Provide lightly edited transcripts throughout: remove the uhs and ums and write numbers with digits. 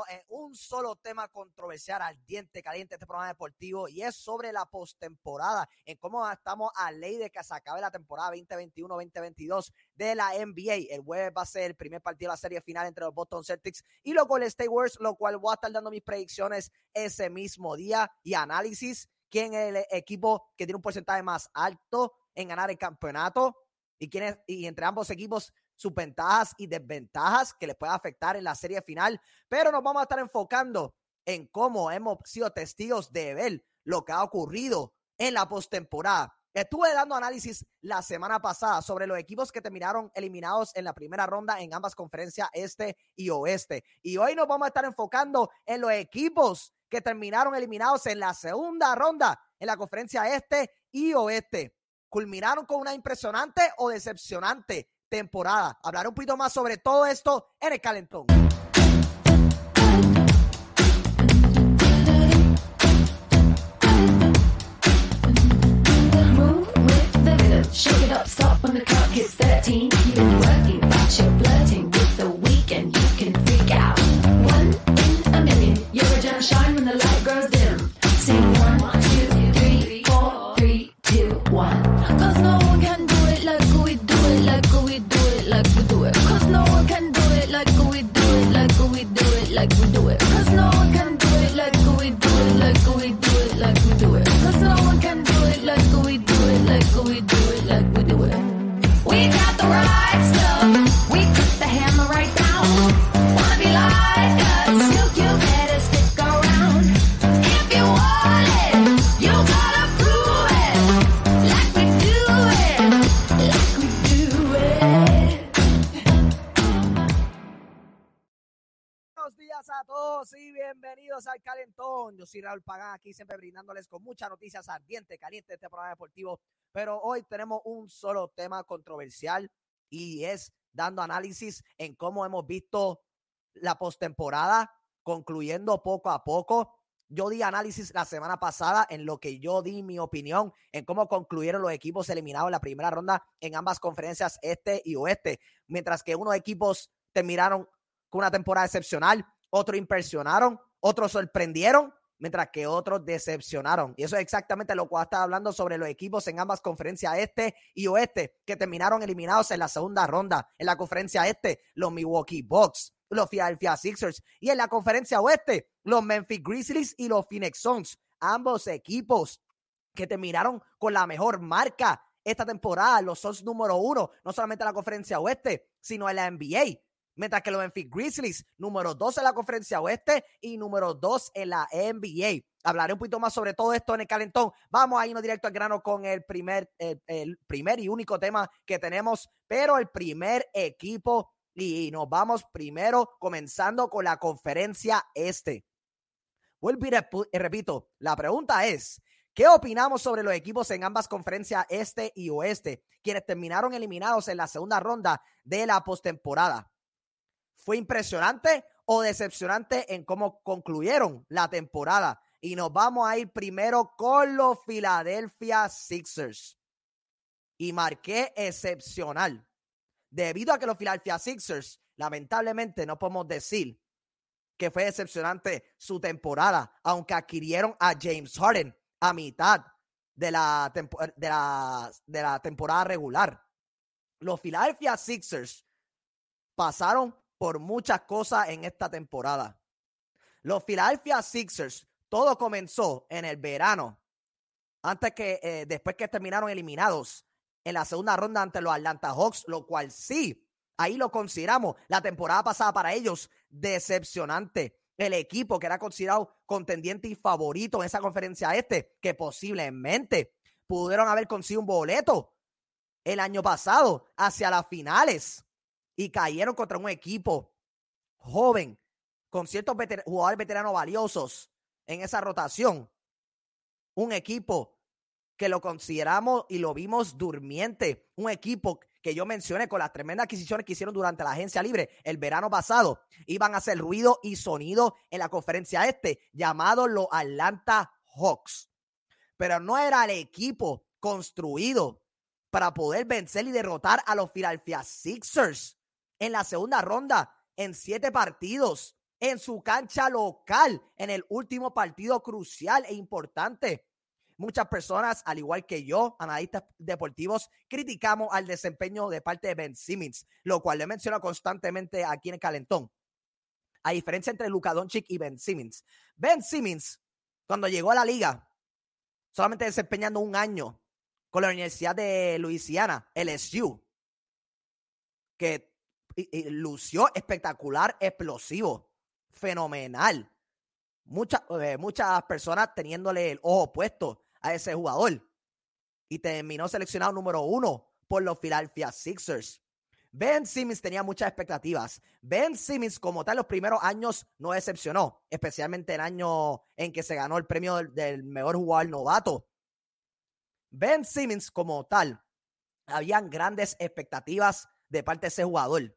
en un solo tema controversial, ardiente, caliente, este programa deportivo, y es sobre la postemporada, en cómo estamos a ley de que se acabe la temporada 2021-2022 de la NBA. El jueves va a ser el primer partido de la serie final entre los Boston Celtics y los Golden State Warriors, lo cual voy a estar dando mis predicciones ese mismo día y análisis, quién es el equipo que tiene un porcentaje más alto en ganar el campeonato y entre ambos equipos sus ventajas y desventajas que les puede afectar en la serie final, pero nos vamos a estar enfocando en cómo hemos sido testigos de ver lo que ha ocurrido en la postemporada. Estuve dando análisis la semana pasada sobre los equipos que terminaron eliminados en la primera ronda en ambas conferencias este y oeste, y hoy nos vamos a estar enfocando en los equipos que terminaron eliminados en la segunda ronda en la conferencia este y oeste. ¿Culminaron con una impresionante o decepcionante temporada? Hablaré un poquito más sobre todo esto en el calentón. Shake it up, stop when the clock hits 13. You've been working, but you're flirting with the weekend. You can freak out. 1 in a million. You're a gem shine when the light grows dim. Sing 1, 2, 3, 4, 3, 2, 1. Cause no one can do it like we do it, like we do it, like we do it. Cause no one can do it like we do it, like we do it, like we do it. Cause no one can do it like we do it, like we do it, like we do it. Cause no one can do it like we do it, like we do it, like we do it. We got the right stuff. We put the hammer right down. Wanna be like us? You better stick around. If you want it, you gotta prove it. Like we do it, like we do it. Buenos días a todos y bienvenidos al Calentón. Yo soy Raúl Pagán, aquí siempre brindándoles con muchas noticias ardientes, calientes de este programa deportivo. Pero hoy tenemos un solo tema controversial y es dando análisis en cómo hemos visto la postemporada concluyendo poco a poco. Yo di análisis la semana pasada en lo que yo di mi opinión en cómo concluyeron los equipos eliminados en la primera ronda en ambas conferencias este y oeste, mientras que unos equipos terminaron con una temporada excepcional, otros impresionaron, otros sorprendieron, mientras que otros decepcionaron. Y eso es exactamente lo que está hablando sobre los equipos en ambas conferencias este y oeste que terminaron eliminados en la segunda ronda. En la conferencia este, los Milwaukee Bucks, los Philadelphia Sixers, y en la conferencia oeste, los Memphis Grizzlies y los Phoenix Suns. Ambos equipos que terminaron con la mejor marca esta temporada, los Suns número 1, no solamente en la conferencia oeste, sino en la NBA. Mientras que los Memphis Grizzlies, número 2 en la conferencia oeste y número 2 en la NBA. Hablaré un poquito más sobre todo esto en el calentón. Vamos a irnos directo al grano con el primer y único tema que tenemos, pero el primer equipo, y nos vamos primero comenzando con la conferencia este. Vuelvo y repito, la pregunta es, ¿qué opinamos sobre los equipos en ambas conferencias este y oeste, quienes terminaron eliminados en la segunda ronda de la postemporada? ¿Fue impresionante o decepcionante en cómo concluyeron la temporada? Y nos vamos a ir primero con los Philadelphia Sixers. Y marqué excepcional. Debido a que los Philadelphia Sixers, lamentablemente, no podemos decir que fue decepcionante su temporada, aunque adquirieron a James Harden a mitad de la temporada regular. Los Philadelphia Sixers pasaron por muchas cosas en esta temporada. Los Philadelphia Sixers, todo comenzó en el verano, después que terminaron eliminados en la segunda ronda ante los Atlanta Hawks, lo cual sí, ahí lo consideramos la temporada pasada para ellos decepcionante. El equipo que era considerado contendiente y favorito en esa conferencia este, que posiblemente pudieron haber conseguido un boleto el año pasado hacia las finales, y cayeron contra un equipo joven con ciertos jugadores veteranos valiosos en esa rotación. Un equipo que lo consideramos y lo vimos durmiente. Un equipo que yo mencioné con las tremendas adquisiciones que hicieron durante la agencia libre el verano pasado. Iban a hacer ruido y sonido en la conferencia este, llamado los Atlanta Hawks. Pero no era el equipo construido para poder vencer y derrotar a los Philadelphia Sixers en la segunda ronda en 7 partidos en su cancha local en el último partido crucial e importante. Muchas personas, al igual que yo, analistas deportivos, criticamos al desempeño de parte de Ben Simmons, lo cual le menciono constantemente aquí en el Calentón. A diferencia entre Luka Doncic y Ben Simmons. Ben Simmons, cuando llegó a la liga, solamente desempeñando un año con la Universidad de Luisiana, LSU, que lució espectacular, explosivo, fenomenal. Muchas personas teniéndole el ojo puesto a ese jugador y terminó seleccionado número 1 por los Philadelphia Sixers. Ben Simmons tenía muchas expectativas. Ben Simmons, como tal, los primeros años no decepcionó, especialmente el año en que se ganó el premio del mejor jugador novato. Ben Simmons, como tal, habían grandes expectativas de parte de ese jugador.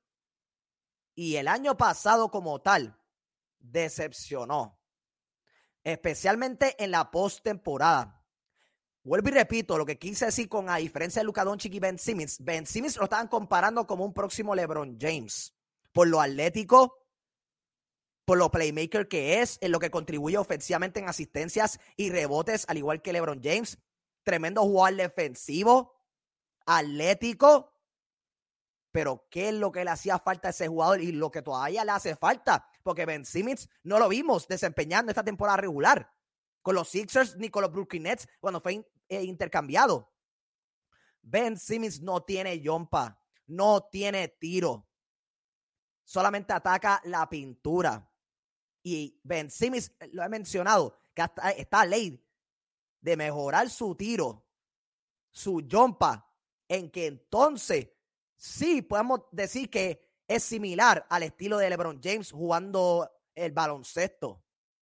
Y el año pasado, como tal, decepcionó, especialmente en la postemporada. Vuelvo y repito, lo que quise decir con a diferencia de Luka Doncic y Ben Simmons lo estaban comparando como un próximo LeBron James, por lo atlético, por lo playmaker que es, en lo que contribuye ofensivamente en asistencias y rebotes, al igual que LeBron James. Tremendo jugador defensivo, atlético. Pero ¿qué es lo que le hacía falta a ese jugador y lo que todavía le hace falta? Porque Ben Simmons no lo vimos desempeñando esta temporada regular con los Sixers ni con los Brooklyn Nets cuando fue intercambiado. Ben Simmons no tiene jumpa, no tiene tiro. Solamente ataca la pintura. Y Ben Simmons, lo he mencionado, que hasta está a ley de mejorar su tiro, su jumpa, en que entonces sí podemos decir que es similar al estilo de LeBron James jugando el baloncesto.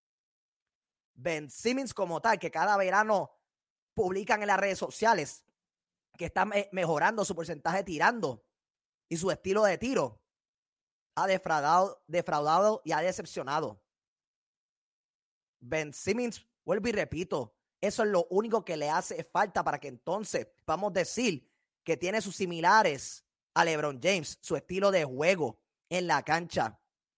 Ben Simmons como tal, que cada verano publican en las redes sociales que está mejorando su porcentaje tirando y su estilo de tiro, ha defraudado y ha decepcionado. Ben Simmons, vuelvo y repito, eso es lo único que le hace falta para que entonces vamos a decir que tiene sus similares a LeBron James, su estilo de juego en la cancha.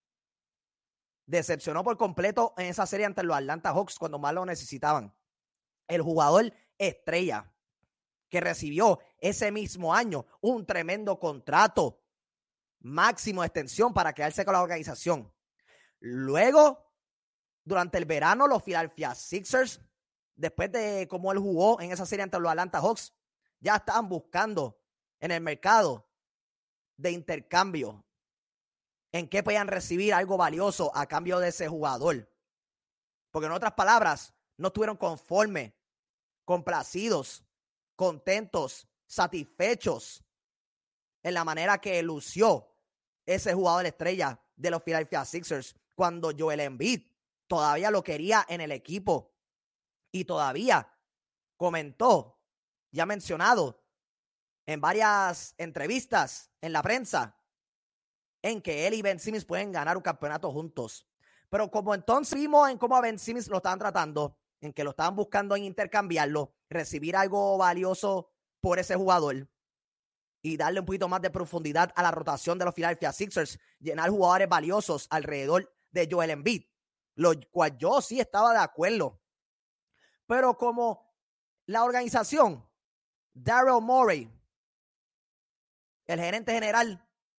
Decepcionó por completo en esa serie ante los Atlanta Hawks cuando más lo necesitaban. El jugador estrella que recibió ese mismo año un tremendo contrato, máximo de extensión para quedarse con la organización. Luego, durante el verano, los Philadelphia Sixers, después de cómo él jugó en esa serie ante los Atlanta Hawks, ya estaban buscando en el mercado de intercambio en qué podían recibir algo valioso a cambio de ese jugador. Porque en otras palabras, no estuvieron conformes, complacidos, contentos, satisfechos en la manera que lució ese jugador estrella de los Philadelphia Sixers cuando Joel Embiid todavía lo quería en el equipo y todavía comentó, ya mencionado en varias entrevistas en la prensa, en que él y Ben Simmons pueden ganar un campeonato juntos. Pero como entonces vimos en cómo a Ben Simmons lo estaban tratando, en que lo estaban buscando en intercambiarlo, recibir algo valioso por ese jugador y darle un poquito más de profundidad a la rotación de los Philadelphia Sixers, llenar jugadores valiosos alrededor de Joel Embiid, lo cual yo sí estaba de acuerdo. Pero como la organización, Daryl Morey, el gerente general,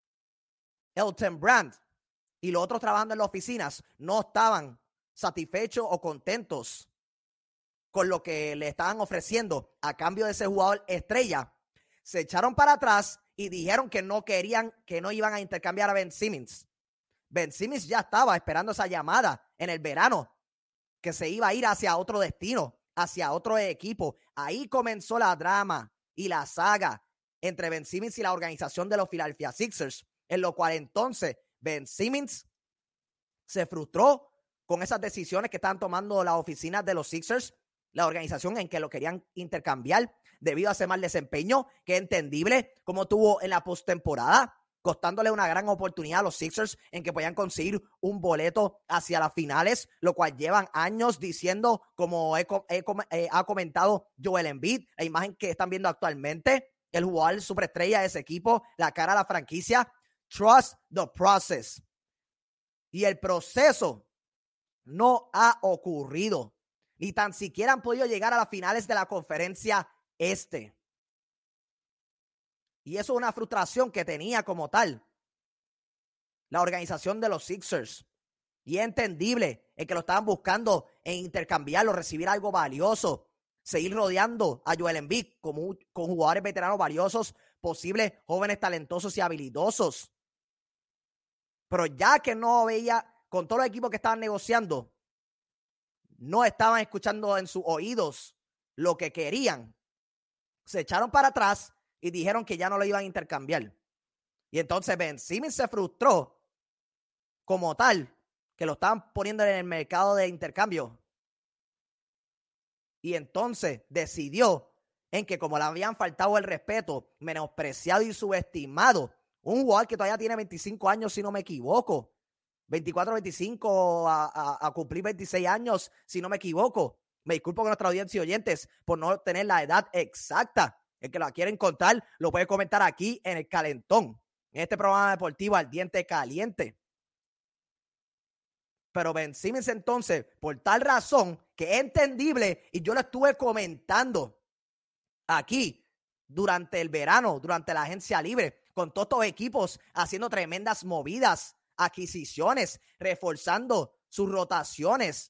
Elton Brand y los otros trabajando en las oficinas no estaban satisfechos o contentos con lo que le estaban ofreciendo a cambio de ese jugador estrella, se echaron para atrás y dijeron que no querían, que no iban a intercambiar a Ben Simmons. Ben Simmons ya estaba esperando esa llamada en el verano, que se iba a ir hacia otro destino, hacia otro equipo. Ahí comenzó la drama y la saga entre Ben Simmons y la organización de los Philadelphia Sixers, en lo cual entonces Ben Simmons se frustró con esas decisiones que estaban tomando las oficinas de los Sixers, la organización en que lo querían intercambiar debido a ese mal desempeño, que es entendible como tuvo en la postemporada, costándole una gran oportunidad a los Sixers en que podían conseguir un boleto hacia las finales, lo cual llevan años diciendo, como ha comentado Joel Embiid, la imagen que están viendo actualmente, el jugador superestrella de ese equipo, la cara de la franquicia. Trust the process. Y el proceso no ha ocurrido. Ni tan siquiera han podido llegar a las finales de la conferencia este. Y eso es una frustración que tenía como tal la organización de los Sixers. Y es entendible el que lo estaban buscando en intercambiarlo, recibir algo valioso, seguir rodeando a Joel Embiid con jugadores veteranos valiosos, posibles jóvenes talentosos y habilidosos. Pero ya que no veía, con todos los equipos que estaban negociando, no estaban escuchando en sus oídos lo que querían, se echaron para atrás y dijeron que ya no lo iban a intercambiar. Y entonces Ben Simmons se frustró como tal, que lo estaban poniendo en el mercado de intercambio. Y entonces decidió en que como le habían faltado el respeto, menospreciado y subestimado, un jugador que todavía tiene 25 años, si no me equivoco, 24, 25, a cumplir 26 años, si no me equivoco. Me disculpo con nuestra audiencia y oyentes por no tener la edad exacta. El que la quieren contar, lo puede comentar aquí en el Calentón, en este programa deportivo Ardiente Caliente. Pero Ben Simmons entonces, por tal razón, que es entendible, y yo lo estuve comentando aquí durante el verano, durante la agencia libre, con todos estos equipos haciendo tremendas movidas, adquisiciones, reforzando sus rotaciones.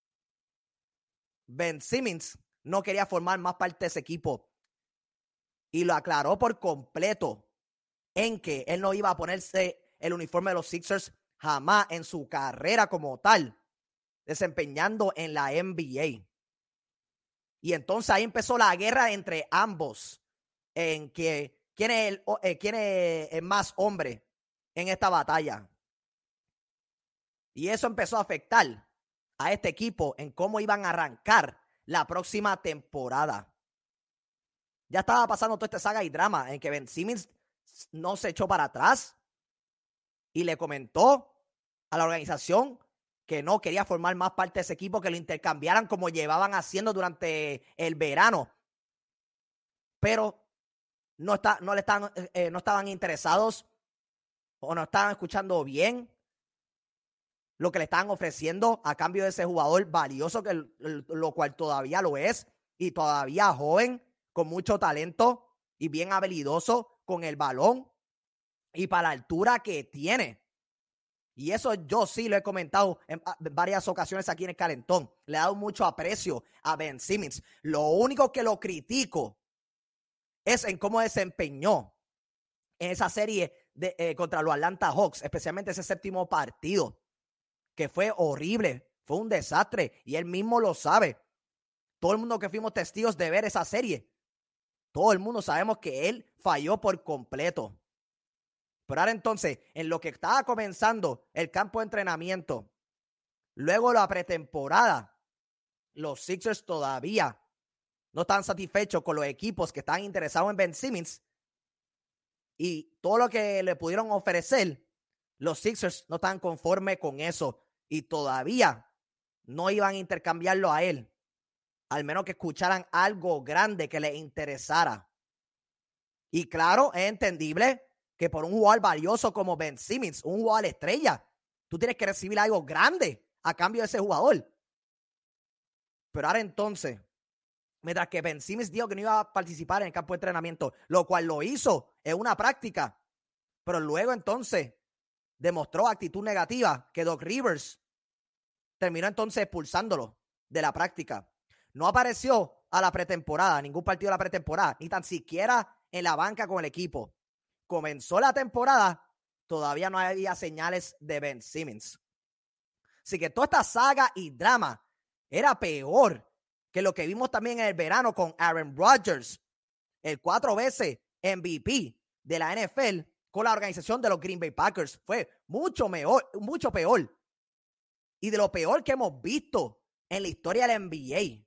Ben Simmons no quería formar más parte de ese equipo y lo aclaró por completo en que él no iba a ponerse el uniforme de los Sixers jamás en su carrera como tal, desempeñando en la NBA. Y entonces ahí empezó la guerra entre ambos, en que quién es el más hombre en esta batalla. Y eso empezó a afectar a este equipo en cómo iban a arrancar la próxima temporada. Ya estaba pasando toda esta saga y drama en que Ben Simmons no se echó para atrás y le comentó a la organización que no quería formar más parte de ese equipo, que lo intercambiaran como llevaban haciendo durante el verano. Pero no estaban interesados o no estaban escuchando bien lo que le estaban ofreciendo a cambio de ese jugador valioso, que lo cual todavía lo es, y todavía joven, con mucho talento y bien habilidoso con el balón y para la altura que tiene. Y eso yo sí lo he comentado en varias ocasiones aquí en el Calentón. Le he dado mucho aprecio a Ben Simmons. Lo único que lo critico es en cómo desempeñó en esa serie contra los Atlanta Hawks, especialmente ese séptimo partido, que fue horrible, fue un desastre, y él mismo lo sabe. Todo el mundo que fuimos testigos de ver esa serie, todo el mundo sabemos que él falló por completo. Pero ahora entonces, en lo que estaba comenzando el campo de entrenamiento, luego la pretemporada, los Sixers todavía no están satisfechos con los equipos que están interesados en Ben Simmons, y todo lo que le pudieron ofrecer, los Sixers no están conformes con eso y todavía no iban a intercambiarlo a él, al menos que escucharan algo grande que les interesara. Y claro, es entendible que por un jugador valioso como Ben Simmons, un jugador estrella, tú tienes que recibir algo grande a cambio de ese jugador. Pero ahora entonces, mientras que Ben Simmons dijo que no iba a participar en el campo de entrenamiento, lo cual lo hizo en una práctica, pero luego entonces demostró actitud negativa, que Doc Rivers terminó entonces expulsándolo de la práctica. No apareció a la pretemporada, ningún partido de la pretemporada, ni tan siquiera en la banca con el equipo. Comenzó la temporada, todavía no había señales de Ben Simmons. Así que toda esta saga y drama era peor que lo que vimos también en el verano con Aaron Rodgers, el 4 veces MVP de la NFL con la organización de los Green Bay Packers. Fue mucho peor. Y de lo peor que hemos visto en la historia del NBA.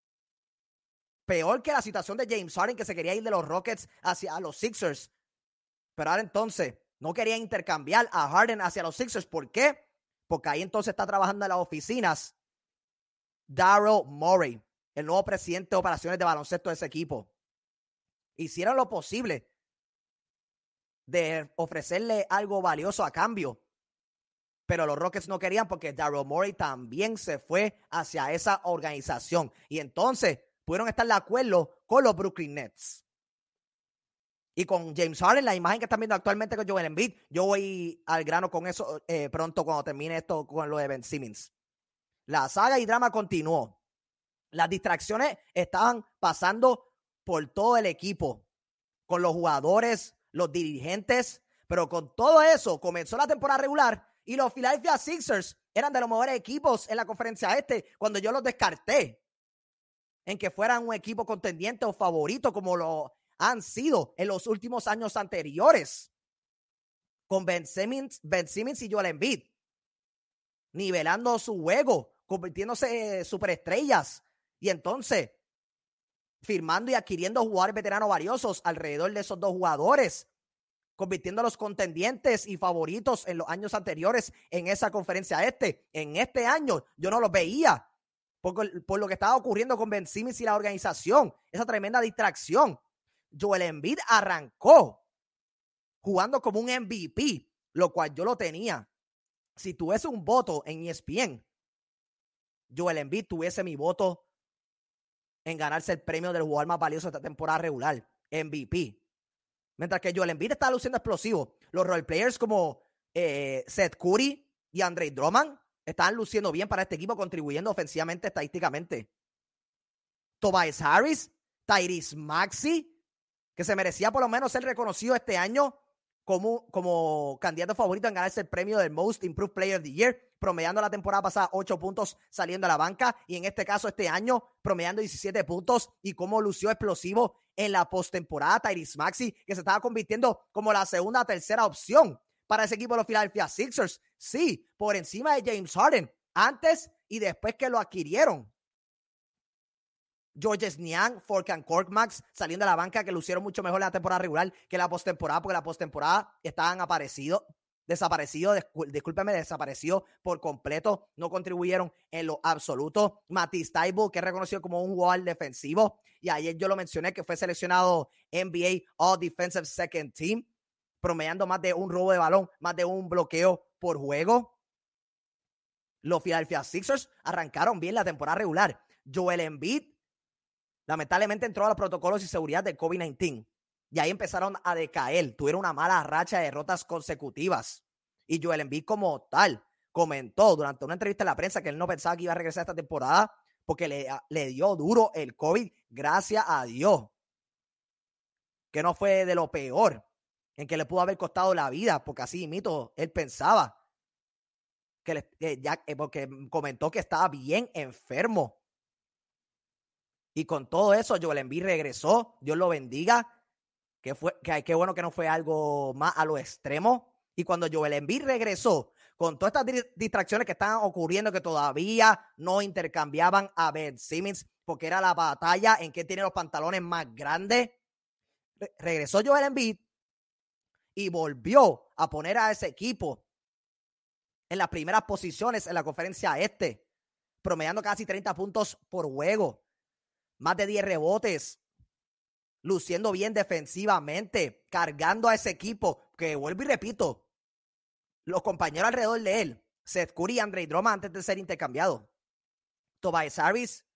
Peor que la situación de James Harden, que se quería ir de los Rockets hacia los Sixers. Pero ahora entonces no quería intercambiar a Harden hacia los Sixers. ¿Por qué? Porque ahí entonces está trabajando en las oficinas Daryl Morey, el nuevo presidente de operaciones de baloncesto de ese equipo. Hicieron lo posible de ofrecerle algo valioso a cambio Pero los Rockets no querían porque Daryl Morey también se fue hacia esa organización. Y entonces pudieron estar de acuerdo con los Brooklyn Nets. Y con James Harden, la imagen que están viendo actualmente con Joel Embiid, yo voy al grano con eso pronto cuando termine esto con lo de Ben Simmons. La saga y drama continuó. Las distracciones estaban pasando por todo el equipo, con los jugadores, los dirigentes, pero con todo eso comenzó la temporada regular y los Philadelphia Sixers eran de los mejores equipos en la conferencia este cuando yo los descarté en que fueran un equipo contendiente o favorito como lo han sido en los últimos años anteriores con Ben Simmons y Joel Embiid nivelando su juego, convirtiéndose en superestrellas y entonces firmando y adquiriendo jugadores veteranos valiosos alrededor de esos dos jugadores, convirtiéndolos contendientes y favoritos en los años anteriores en esa conferencia este. En este año yo no los veía por lo que estaba ocurriendo con Ben Simmons y la organización, esa tremenda distracción. Joel Embiid arrancó jugando como un MVP, lo cual yo lo tenía. Si tuviese un voto en ESPN, Joel Embiid tuviese mi voto en ganarse el premio del jugador más valioso de esta temporada regular, MVP. Mientras que Joel Embiid está luciendo explosivo. Los roleplayers como Seth Curry y Andre Drummond están luciendo bien para este equipo, contribuyendo ofensivamente, estadísticamente. Tobias Harris, Tyrese Maxey, que se merecía por lo menos ser reconocido este año como candidato favorito en ganarse el premio del Most Improved Player of the Year, promediando la temporada pasada 8 puntos saliendo a la banca y en este caso este año promediando 17 puntos y cómo lució explosivo en la postemporada Tyrese Maxey, que se estaba convirtiendo como la segunda o tercera opción para ese equipo de los Philadelphia Sixers. Sí, por encima de James Harden, antes y después que lo adquirieron. Georges Niang, Furkan Korkmaz saliendo a la banca, que lucieron mucho mejor la temporada regular que la postemporada, porque la postemporada estaban desaparecido por completo, no contribuyeron en lo absoluto. Matisse Thybulle, que es reconocido como un jugador defensivo, y ayer yo lo mencioné que fue seleccionado NBA All Defensive Second Team, promediando más de un robo de balón, más de un bloqueo por juego. Los Philadelphia Sixers arrancaron bien la temporada regular. Joel Embiid lamentablemente entró a los protocolos y seguridad de COVID-19 y ahí empezaron a decaer. Tuvieron una mala racha de derrotas consecutivas. Y Joel Embiid como tal comentó durante una entrevista en la prensa que él no pensaba que iba a regresar esta temporada porque le dio duro el COVID, gracias a Dios. Que no fue de lo peor en que le pudo haber costado la vida, porque así mito él pensaba. Porque comentó que estaba bien enfermo. Y con todo eso, Joel Embiid regresó. Dios lo bendiga. Qué bueno que no fue algo más a lo extremo. Y cuando Joel Embiid regresó, con todas estas distracciones que estaban ocurriendo, que todavía no intercambiaban a Ben Simmons, porque era la batalla en que tiene los pantalones más grandes, regresó Joel Embiid y volvió a poner a ese equipo en las primeras posiciones en la conferencia este, promediando casi 30 puntos por juego. Más de 10 rebotes, luciendo bien defensivamente, cargando a ese equipo, que vuelvo y repito, los compañeros alrededor de él, Seth Curry y Andre Drummond antes de ser intercambiados. Tobias Harris,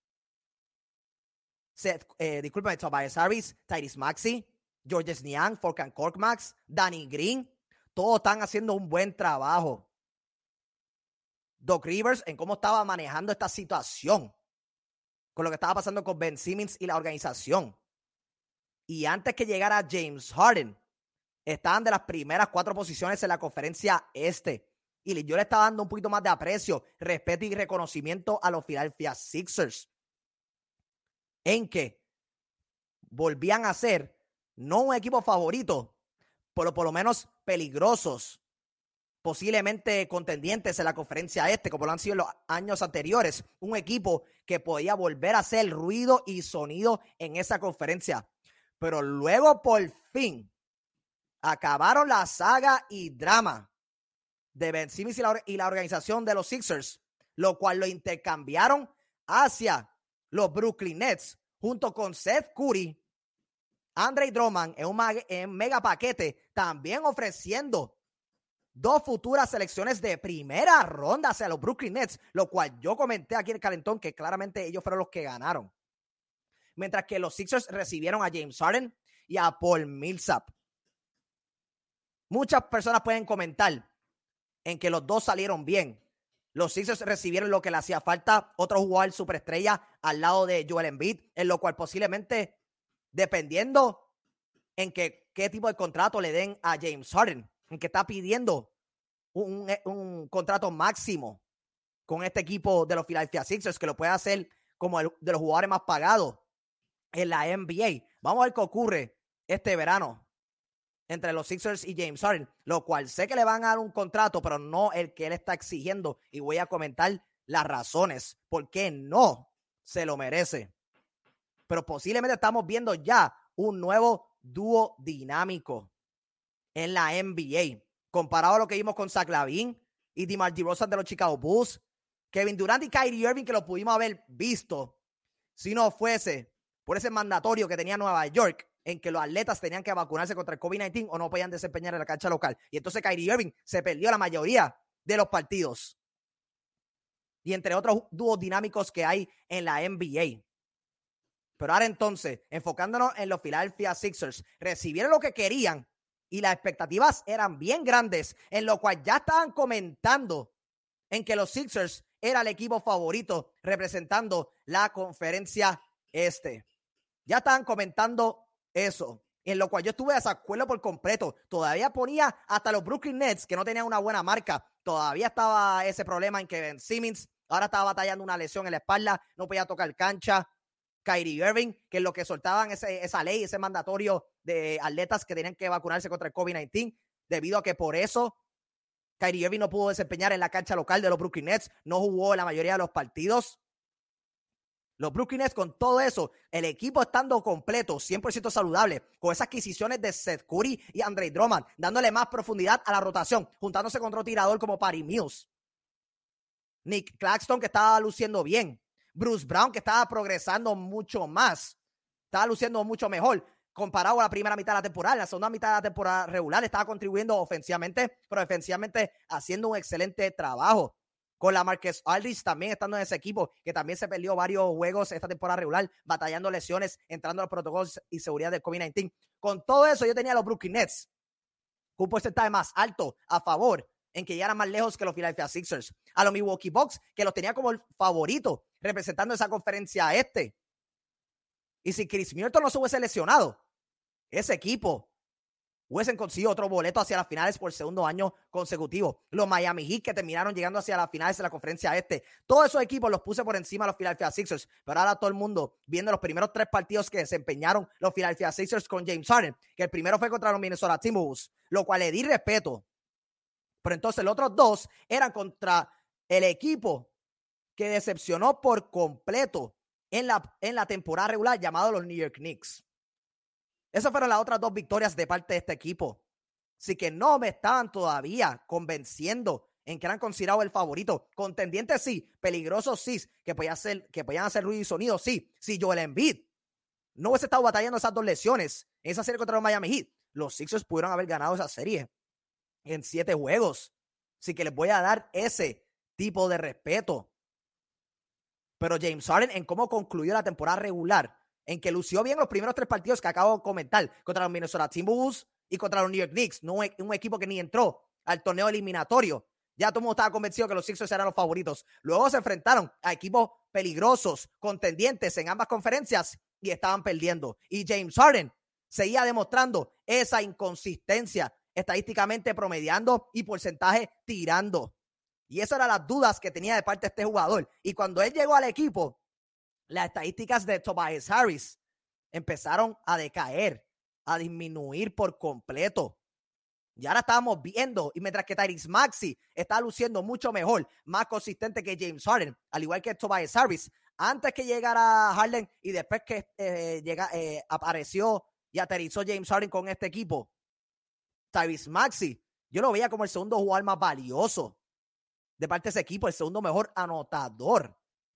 Tyrese Maxey, Georges Niang, Furkan Korkmaz, Danny Green, todos están haciendo un buen trabajo. Doc Rivers en cómo estaba manejando esta situación con lo que estaba pasando con Ben Simmons y la organización. Y antes que llegara James Harden, estaban de las primeras 4 posiciones en la conferencia este. Y yo le estaba dando un poquito más de aprecio, respeto y reconocimiento a los Philadelphia Sixers. En que volvían a ser, no un equipo favorito, pero por lo menos peligrosos, posiblemente contendientes en la conferencia este, como lo han sido en los años anteriores. Un equipo que podía volver a hacer ruido y sonido en esa conferencia. Pero luego, por fin, acabaron la saga y drama de Ben Simmons y la organización de los Sixers, lo cual lo intercambiaron hacia los Brooklyn Nets, junto con Seth Curry, Andre Drummond, en un mega paquete, también ofreciendo 2 futuras selecciones de primera ronda hacia los Brooklyn Nets, lo cual yo comenté aquí en el calentón que claramente ellos fueron los que ganaron. Mientras que los Sixers recibieron a James Harden y a Paul Millsap. Muchas personas pueden comentar en que los dos salieron bien. Los Sixers recibieron lo que le hacía falta, otro jugador superestrella al lado de Joel Embiid, en lo cual posiblemente, dependiendo en qué tipo de contrato le den a James Harden, en que está pidiendo un contrato máximo con este equipo de los Philadelphia Sixers, que lo puede hacer como el de los jugadores más pagados en la NBA. Vamos a ver qué ocurre este verano entre los Sixers y James Harden, lo cual sé que le van a dar un contrato, pero no el que él está exigiendo, y voy a comentar las razones por qué no se lo merece. Pero posiblemente estamos viendo ya un nuevo dúo dinámico en la NBA, comparado a lo que vimos con Zach LaVine y DeMar DeRozan de los Chicago Bulls, Kevin Durant y Kyrie Irving, que lo pudimos haber visto si no fuese por ese mandatorio que tenía Nueva York, en que los atletas tenían que vacunarse contra el COVID-19 o no podían desempeñar en la cancha local. Y entonces Kyrie Irving se perdió la mayoría de los partidos. Y entre otros dúos dinámicos que hay en la NBA. Pero ahora entonces, enfocándonos en los Philadelphia Sixers, recibieron lo que querían y las expectativas eran bien grandes, en lo cual ya estaban comentando en que los Sixers era el equipo favorito representando la conferencia este. Ya estaban comentando eso, en lo cual yo estuve de desacuerdo por completo. Todavía ponía hasta los Brooklyn Nets, que no tenían una buena marca. Todavía estaba ese problema en que Ben Simmons ahora estaba batallando una lesión en la espalda, no podía tocar cancha. Kyrie Irving, que es lo que soltaban esa ley, ese mandatorio de atletas que tenían que vacunarse contra el COVID-19, debido a que por eso Kyrie Irving no pudo desempeñar en la cancha local de los Brooklyn Nets, no jugó la mayoría de los partidos. Los Brooklyn Nets, con todo eso, el equipo estando completo, 100% saludable, con esas adquisiciones de Seth Curry y Andre Drummond, dándole más profundidad a la rotación, juntándose con otro tirador como Patty Mills. Nick Claxton, que estaba luciendo bien. Bruce Brown, que estaba progresando mucho más. Estaba luciendo mucho mejor comparado a la primera mitad de la temporada. En la segunda mitad de la temporada regular estaba contribuyendo ofensivamente, pero defensivamente haciendo un excelente trabajo. Con la Marcus Aldridge también estando en ese equipo, que también se perdió varios juegos esta temporada regular, batallando lesiones, entrando a los protocolos y seguridad del COVID-19. Con todo eso, yo tenía a los Brooklyn Nets con un porcentaje más alto a favor en que llegaran más lejos que los Philadelphia Sixers. A los Milwaukee Bucks, que los tenía como el favorito representando esa conferencia este. Y si Chris Middleton no se hubiese lesionado, ese equipo hubiesen conseguido otro boleto hacia las finales por segundo año consecutivo. Los Miami Heat, que terminaron llegando hacia las finales de la conferencia este. Todos esos equipos los puse por encima de los Philadelphia Sixers. Pero ahora todo el mundo viendo los primeros 3 partidos que desempeñaron los Philadelphia Sixers con James Harden, que el primero fue contra los Minnesota Timberwolves, lo cual le di respeto. Pero entonces los otros 2 eran contra el equipo que decepcionó por completo en la temporada regular, llamado los New York Knicks. Esas fueron las otras 2 victorias de parte de este equipo. Así que no me estaban todavía convenciendo en que eran considerados el favorito. Contendientes sí, peligrosos sí, que podían hacer ruido y sonido sí. Si Joel Embiid no hubiese estado batallando esas 2 lesiones en esa serie contra los Miami Heat, los Sixers pudieron haber ganado esa serie en 7 juegos. Así que les voy a dar ese tipo de respeto. Pero James Harden, en cómo concluyó la temporada regular, en que lució bien los primeros 3 partidos que acabo de comentar, contra los Minnesota Timberwolves y contra los New York Knicks, no un equipo que ni entró al torneo eliminatorio. Ya todo el mundo estaba convencido que los Sixers eran los favoritos. Luego se enfrentaron a equipos peligrosos, contendientes en ambas conferencias y estaban perdiendo. Y James Harden seguía demostrando esa inconsistencia, estadísticamente promediando y porcentaje tirando. Y esas eran las dudas que tenía de parte de este jugador. Y cuando él llegó al equipo, las estadísticas de Tobias Harris empezaron a decaer, a disminuir por completo. Y ahora estábamos viendo, y mientras que Tyrese Maxey está luciendo mucho mejor, más consistente que James Harden, al igual que Tobias Harris, antes que llegara Harden y después que apareció y aterrizó James Harden con este equipo, Tyrese Maxey, yo lo veía como el segundo jugador más valioso de parte de ese equipo, el segundo mejor anotador.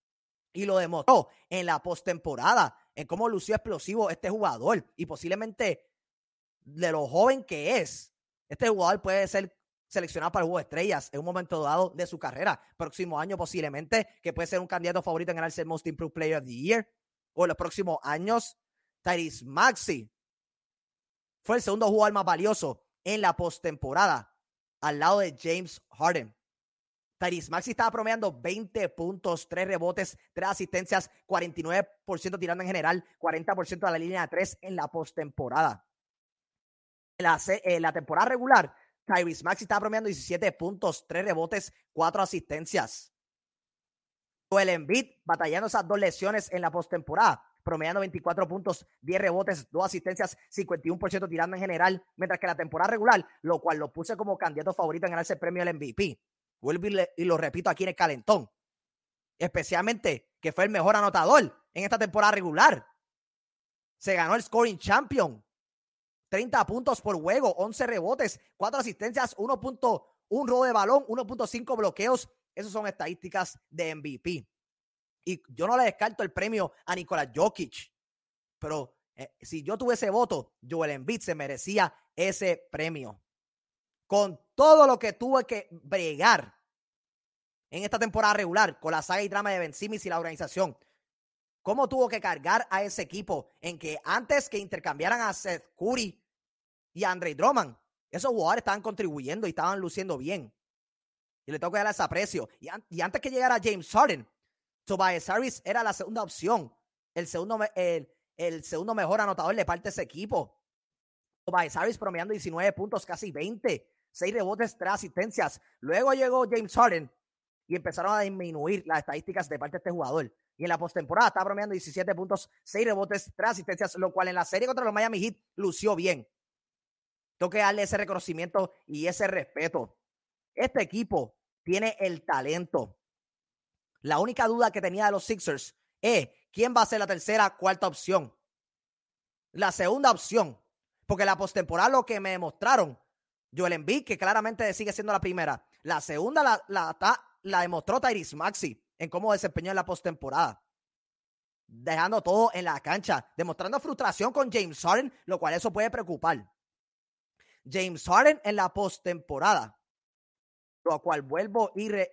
Y lo demostró en la postemporada, en cómo lució explosivo este jugador. Y posiblemente de lo joven que es, este jugador puede ser seleccionado para el Juego de Estrellas en un momento dado de su carrera. Próximo año posiblemente, que puede ser un candidato favorito en ganarse el Most Improved Player of the Year. O en los próximos años, Tyrese Maxey fue el segundo jugador más valioso en la postemporada, al lado de James Harden. Tyrese Maxey estaba promediando 20 puntos, 3 rebotes, 3 asistencias, 49% tirando en general, 40% a la línea de 3 en la postemporada. En la temporada regular, Tyrese Maxey estaba promediando 17 puntos, 3 rebotes, 4 asistencias. Joel Embiid batallando esas 2 lesiones en la postemporada, promediando 24 puntos, 10 rebotes, 2 asistencias, 51% tirando en general, mientras que la temporada regular, lo cual lo puse como candidato favorito en ganarse el premio del MVP. Vuelvo y lo repito aquí en el calentón. Especialmente que fue el mejor anotador en esta temporada regular. Se ganó el Scoring Champion. 30 puntos por juego, 11 rebotes, 4 asistencias, 1.1 robo de balón, 1.5 bloqueos. Esas son estadísticas de MVP. Y yo no le descarto el premio a Nikola Jokic. Pero si yo tuviese voto, Joel Embiid se merecía ese premio. Con todo lo que tuve que bregar en esta temporada regular, con la saga y drama de Ben Simmons y la organización, cómo tuvo que cargar a ese equipo en que antes que intercambiaran a Seth Curry y a Andre Drummond, esos jugadores estaban contribuyendo y estaban luciendo bien. Y le tengo que dar ese aprecio. Y antes que llegara James Harden, Tobias Harris era la segunda opción, el segundo mejor anotador de parte de ese equipo. Tobias Harris promediando 19 puntos, casi 20, 6 rebotes, 3 asistencias. Luego llegó James Harden y empezaron a disminuir las estadísticas de parte de este jugador. Y en la postemporada estaba promediando 17 puntos, 6 rebotes, 3 asistencias, lo cual en la serie contra los Miami Heat lució bien. Tengo que darle ese reconocimiento y ese respeto. Este equipo tiene el talento. La única duda que tenía de los Sixers es quién va a ser la tercera, cuarta opción. La segunda opción, porque la postemporada lo que me demostraron, Joel Embiid, que claramente sigue siendo la primera. La segunda la demostró Tyrese Maxey en cómo desempeñó en la postemporada. Dejando todo en la cancha, demostrando frustración con James Harden, lo cual eso puede preocupar. James Harden en la postemporada, lo cual vuelvo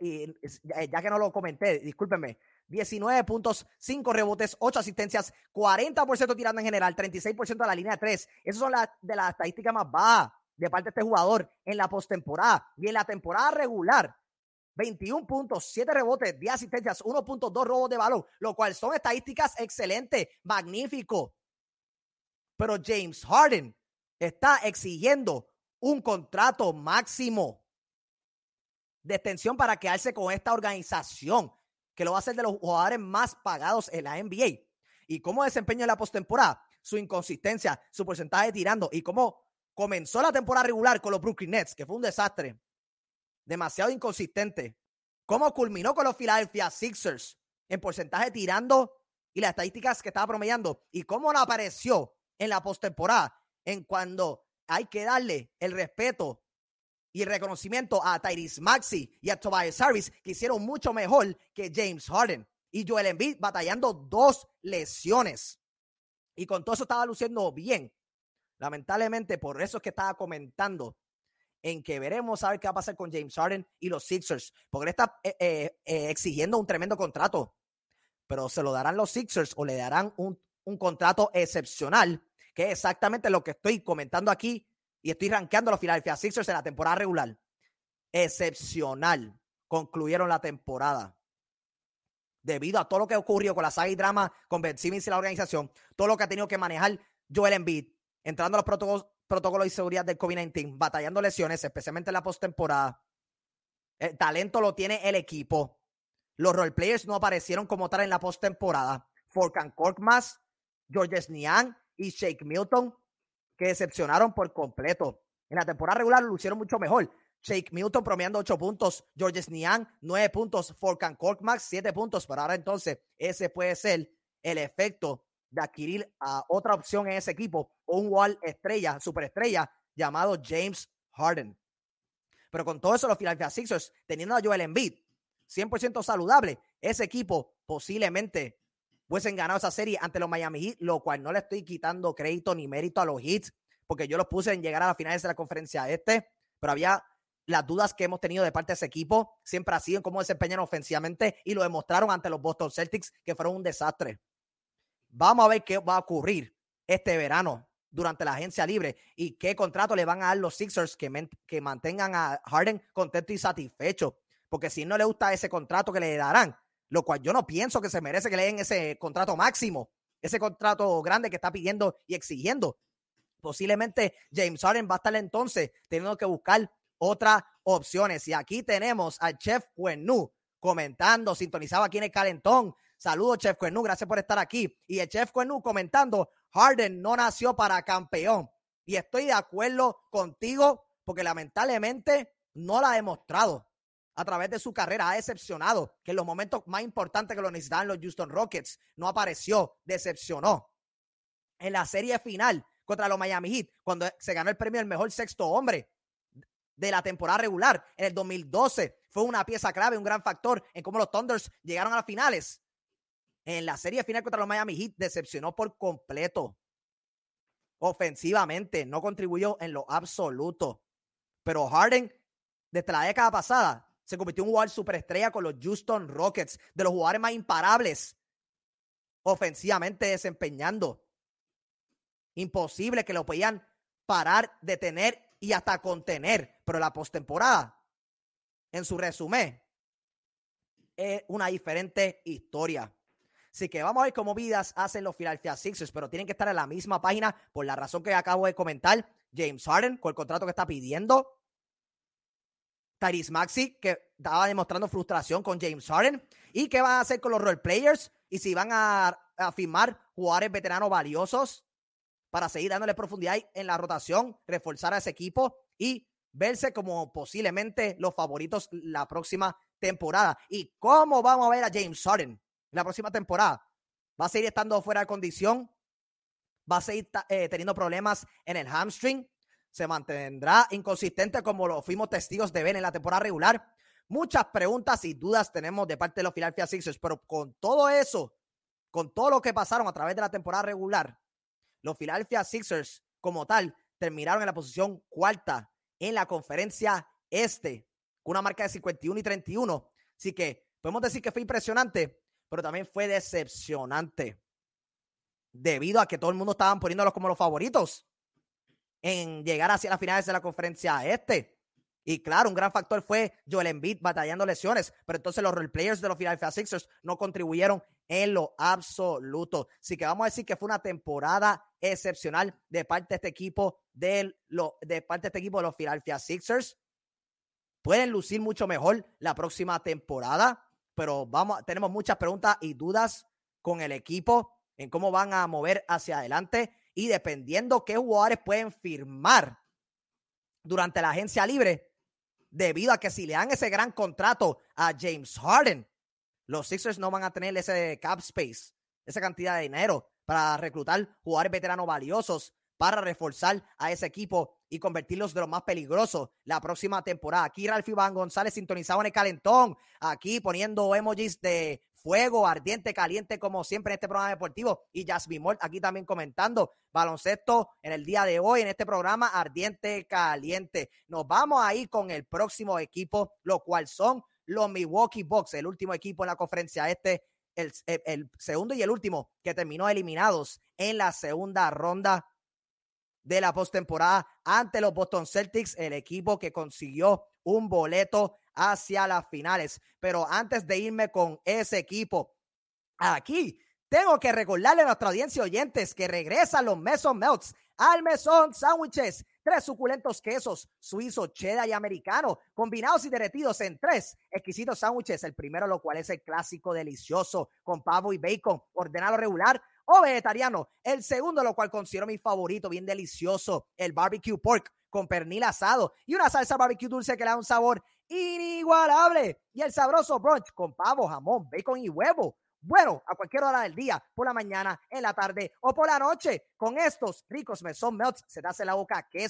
ya que no lo comenté, discúlpenme, 19 puntos, 5 rebotes, 8 asistencias, 40% tirando en general, 36% a la línea de 3. Esas son de las estadísticas más bajas de parte de este jugador en la postemporada. Y en la temporada regular, 21 puntos, 7 rebotes, 10 asistencias, 1.2 robos de balón, lo cual son estadísticas excelentes, magnífico. Pero James Harden está exigiendo un contrato máximo de extensión para quedarse con esta organización, que lo va a hacer de los jugadores más pagados en la NBA. Y cómo desempeñó en la postemporada, su inconsistencia, su porcentaje tirando, y cómo comenzó la temporada regular con los Brooklyn Nets, que fue un desastre, demasiado inconsistente. Cómo culminó con los Philadelphia Sixers en porcentaje tirando y las estadísticas que estaba promediando, y cómo no apareció en la postemporada, en cuando hay que darle el respeto y el reconocimiento a Tyrese Maxey y a Tobias Harris, que hicieron mucho mejor que James Harden. Y Joel Embiid batallando 2 lesiones. Y con todo eso estaba luciendo bien. Lamentablemente, por eso es que estaba comentando en que veremos a ver qué va a pasar con James Harden y los Sixers. Porque él está exigiendo un tremendo contrato. Pero se lo darán los Sixers o le darán un contrato excepcional, que es exactamente lo que estoy comentando aquí. Y estoy rankeando a los Philadelphia Sixers en la temporada regular. Excepcional. Concluyeron la temporada. Debido a todo lo que ocurrió con la saga y drama, con Ben Simmons y la organización, todo lo que ha tenido que manejar Joel Embiid, entrando a los protocolos de seguridad del COVID-19, batallando lesiones, especialmente en la postemporada. El talento lo tiene el equipo. Los roleplayers no aparecieron como tal en la postemporada. Furkan Korkmaz, Georges Niang y Shake Milton, que decepcionaron por completo. En la temporada regular lo hicieron mucho mejor. Shake Milton promediando 8 puntos, Georges Niang 9 puntos, Furkan Korkmaz 7 puntos, pero ahora entonces ese puede ser el efecto de adquirir a otra opción en ese equipo, un jugador estrella, superestrella, llamado James Harden. Pero con todo eso, los Philadelphia Sixers, teniendo a Joel Embiid 100% saludable, ese equipo posiblemente hubiesen ganado esa serie ante los Miami Heat, lo cual no le estoy quitando crédito ni mérito a los Heat, porque yo los puse en llegar a las finales de la conferencia pero había las dudas que hemos tenido de parte de ese equipo siempre ha sido en cómo desempeñan ofensivamente y lo demostraron ante los Boston Celtics, que fueron un desastre. Vamos a ver qué va a ocurrir este verano durante la agencia libre y qué contrato le van a dar los Sixers que mantengan a Harden contento y satisfecho. Porque si no le gusta ese contrato que le darán, lo cual yo no pienso que se merece que le den ese contrato máximo, ese contrato grande que está pidiendo y exigiendo. Posiblemente James Harden va a estar entonces teniendo que buscar otras opciones. Y aquí tenemos al Chef Cuernú comentando, sintonizado aquí en el Calentón. Saludos, Chef Cuernú, gracias por estar aquí. Y el Chef Cuernú comentando, Harden no nació para campeón. Y estoy de acuerdo contigo porque lamentablemente no la ha demostrado. A través de su carrera ha decepcionado, que en los momentos más importantes que lo necesitaban los Houston Rockets no apareció, decepcionó. En la serie final contra los Miami Heat, cuando se ganó el premio del mejor sexto hombre de la temporada regular en el 2012, fue una pieza clave, un gran factor en cómo los Thunders llegaron a las finales. En la serie final contra los Miami Heat decepcionó por completo. Ofensivamente no contribuyó en lo absoluto. Pero Harden, desde la década pasada, se convirtió en un jugador superestrella con los Houston Rockets, de los jugadores más imparables ofensivamente desempeñando. Imposible que lo podían parar, detener y hasta contener. Pero la postemporada, en su resumen, es una diferente historia. Así que vamos a ver cómo vidas hacen los Philadelphia Sixers, pero tienen que estar en la misma página por la razón que acabo de comentar. James Harden, con el contrato que está pidiendo. Tyrese Maxey, que estaba demostrando frustración con James Harden. ¿Y qué van a hacer con los role players? Y si van a firmar jugadores veteranos valiosos para seguir dándole profundidad en la rotación, reforzar a ese equipo y verse como posiblemente los favoritos la próxima temporada. ¿Y cómo vamos a ver a James Harden la próxima temporada? ¿Va a seguir estando fuera de condición? ¿Va a seguir teniendo problemas en el hamstring? ¿Se mantendrá inconsistente como lo fuimos testigos de ver en la temporada regular? Muchas preguntas y dudas tenemos de parte de los Philadelphia Sixers, pero con todo eso, con todo lo que pasaron a través de la temporada regular, los Philadelphia Sixers como tal terminaron en la posición cuarta en la conferencia este, con una marca de 51-31. Así que podemos decir que fue impresionante, pero también fue decepcionante, debido a que todo el mundo estaban poniéndolos como los favoritos en llegar hacia las finales de la conferencia este. Y claro, un gran factor fue Joel Embiid batallando lesiones, pero entonces los role players de los Philadelphia Sixers no contribuyeron en lo absoluto. Así que vamos a decir que fue una temporada excepcional de parte de este equipo de los Philadelphia Sixers. Pueden lucir mucho mejor la próxima temporada, pero tenemos muchas preguntas y dudas con el equipo en cómo van a mover hacia adelante y dependiendo qué jugadores pueden firmar durante la agencia libre, debido a que si le dan ese gran contrato a James Harden, los Sixers no van a tener ese cap space, esa cantidad de dinero para reclutar jugadores veteranos valiosos para reforzar a ese equipo y convertirlos de los más peligrosos la próxima temporada. Aquí Ralph Iván González sintonizado en el Calentón, aquí poniendo emojis de fuego, ardiente, caliente, como siempre en este programa deportivo. Y Jasmine Mort aquí también comentando baloncesto en el día de hoy en este programa ardiente, caliente. Nos vamos a ir con el próximo equipo, lo cual son los Milwaukee Bucks, el último equipo en la conferencia este, el segundo y el último que terminó eliminados en la segunda ronda de la postemporada ante los Boston Celtics, el equipo que consiguió un boleto hacia las finales. Pero antes de irme con ese equipo, aquí tengo que recordarle a nuestra audiencia y oyentes que regresan los Mason Melts al Mesón Sándwiches. 3 suculentos quesos suizo, cheddar y americano, combinados y derretidos en 3 exquisitos sándwiches. El primero, lo cual es el clásico delicioso con pavo y bacon, ordenado regular o vegetariano. El segundo, lo cual considero mi favorito, bien delicioso, el barbecue pork con pernil asado y una salsa barbecue dulce que le da un sabor inigualable. Y el sabroso brunch con pavo, jamón, bacon y huevo. Bueno, a cualquier hora del día, por la mañana, en la tarde o por la noche. Con estos ricos Mesón Melts se te hace la boca queso.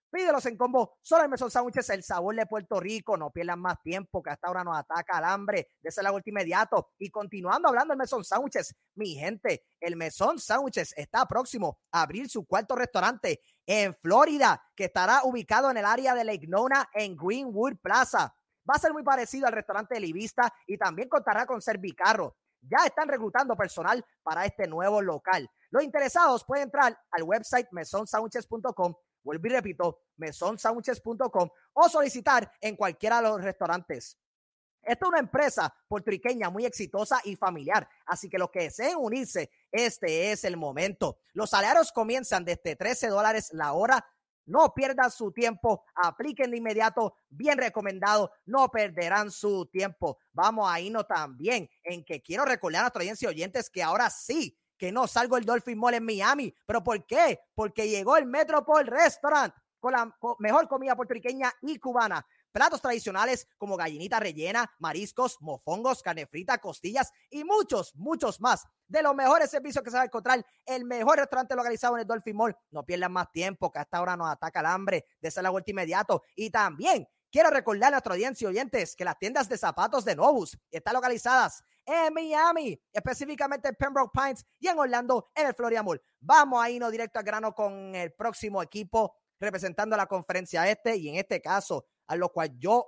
Pídelos en combo solo en Mesón Sándwiches, el sabor de Puerto Rico. No pierdan más tiempo, que hasta ahora nos ataca el hambre. Dese la vuelta inmediato. Y continuando hablando del Mesón Sándwiches, mi gente, el Mesón Sándwiches está próximo a abrir su cuarto restaurante en Florida, que estará ubicado en el área de Lake Nona en Greenwood Plaza. Va a ser muy parecido al restaurante de Livista y también contará con Servicarro. Ya están reclutando personal para este nuevo local. Los interesados pueden entrar al website mesonsándwiches.com. Vuelvo y repito, mesonsándwiches.com o solicitar en cualquiera de los restaurantes. Esta es una empresa puertorriqueña muy exitosa y familiar, así que los que deseen unirse, este es el momento. Los salarios comienzan desde $13 la hora. No pierdan su tiempo, apliquen de inmediato, bien recomendado, no perderán su tiempo. Vamos a irnos también en que quiero recordar a nuestra audiencia y oyentes que ahora sí, que no salgo el Dolphin Mall en Miami. ¿Pero por qué? Porque llegó el Metropol Restaurant con la mejor comida puertorriqueña y cubana. Platos tradicionales como gallinita rellena, mariscos, mofongos, carne frita, costillas y muchos, muchos más. De los mejores servicios que se va a encontrar, el mejor restaurante localizado en el Dolphin Mall. No pierdan más tiempo, que hasta ahora nos ataca el hambre. Dese la vuelta inmediato. Y también quiero recordar a nuestra audiencia y oyentes que las tiendas de zapatos de Novus están localizadas en Miami, específicamente en Pembroke Pines y en Orlando, en el Florida Mall. Vamos a irnos directo al grano con el próximo equipo representando a la conferencia y en este caso a lo cual yo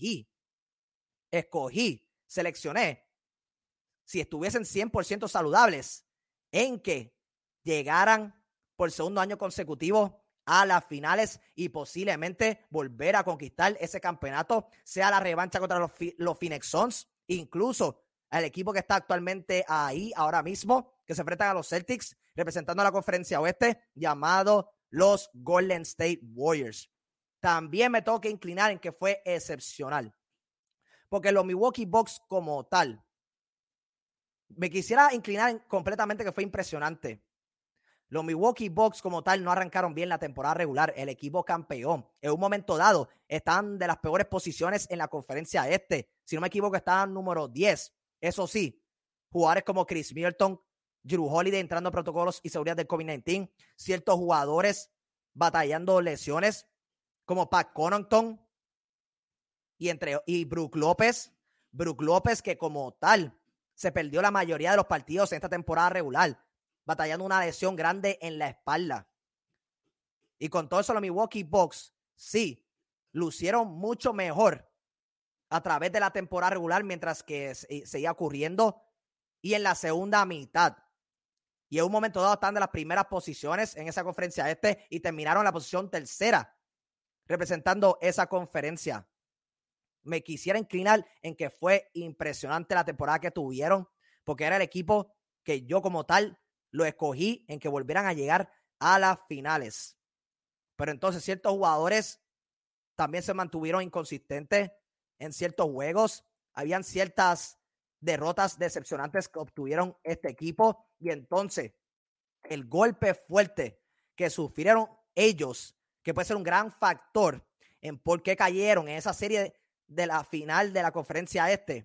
escogí, seleccioné, si estuviesen 100% saludables, en que llegaran por segundo año consecutivo a las finales y posiblemente volver a conquistar ese campeonato, sea la revancha contra los Phoenix Suns, incluso al equipo que está actualmente ahí ahora mismo, que se enfrentan a los Celtics, representando a la conferencia oeste, llamado los Golden State Warriors. También me tengo que inclinar en que fue excepcional, porque los Milwaukee Bucks como tal, me quisiera inclinar completamente que fue impresionante. Los Milwaukee Bucks como tal no arrancaron bien la temporada regular, el equipo campeón. En un momento dado están de las peores posiciones en la conferencia este. Si no me equivoco, estaban número 10. Eso sí, jugadores como Chris Middleton, Jrue Holiday entrando a protocolos y seguridad del COVID-19, ciertos jugadores lesiones como Pat Connaughton y Brook López que como tal se perdió la mayoría de los partidos en esta temporada regular, batallando una lesión grande en la espalda. Y con todo eso los Milwaukee Bucks sí lucieron mucho mejor a través de la temporada regular mientras que seguía ocurriendo y en la segunda mitad. Y en un momento dado están de las primeras posiciones en esa conferencia y terminaron en la posición tercera representando esa conferencia. Me quisiera inclinar en que fue impresionante la temporada que tuvieron, porque era el equipo que yo como tal lo escogí en que volvieran a llegar a las finales. Pero entonces ciertos jugadores también se mantuvieron inconsistentes en ciertos juegos. Habían ciertas derrotas decepcionantes que obtuvieron este equipo y entonces el golpe fuerte que sufrieron ellos, que puede ser un gran factor en por qué cayeron en esa serie de la final de la conferencia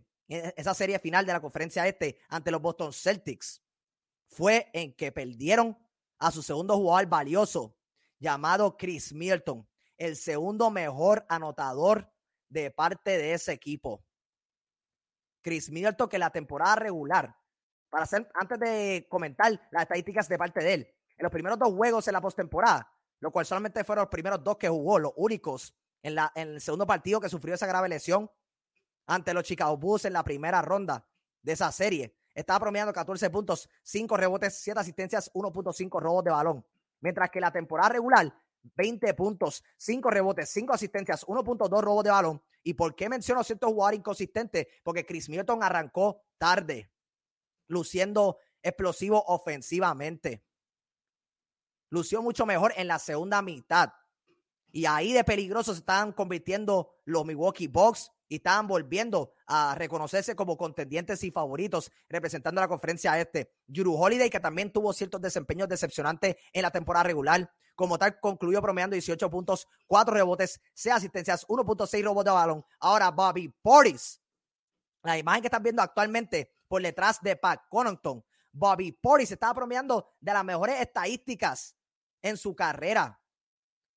ante los Boston Celtics, fue en que perdieron a su segundo jugador valioso, llamado Chris Middleton, el segundo mejor anotador de parte de ese equipo. Chris Middleton, que la temporada regular, antes de comentar las estadísticas de parte de él, en los primeros 2 juegos en la postemporada, lo cual solamente fueron los primeros 2 que jugó, los únicos en el segundo partido que sufrió esa grave lesión ante los Chicago Bulls en la primera ronda de esa serie. Estaba promediando 14 puntos, 5 rebotes, 7 asistencias, 1.5 robos de balón. Mientras que la temporada regular, 20 puntos, 5 rebotes, 5 asistencias, 1.2 robos de balón. ¿Y por qué menciono ciertos jugadores inconsistentes? Porque Chris Middleton arrancó tarde, luciendo explosivo ofensivamente. Lució mucho mejor en la segunda mitad. Y ahí de peligrosos se estaban convirtiendo los Milwaukee Bucks y estaban volviendo a reconocerse como contendientes y favoritos representando la conferencia este. Jrue Holiday, que también tuvo ciertos desempeños decepcionantes en la temporada regular, como tal concluyó promediando 18 puntos, 4 rebotes, 6 asistencias, 1.6 robos de balón. Ahora Bobby Portis, la imagen que están viendo actualmente por detrás de Pat Connaughton, Bobby Portis estaba promediando de las mejores estadísticas en su carrera.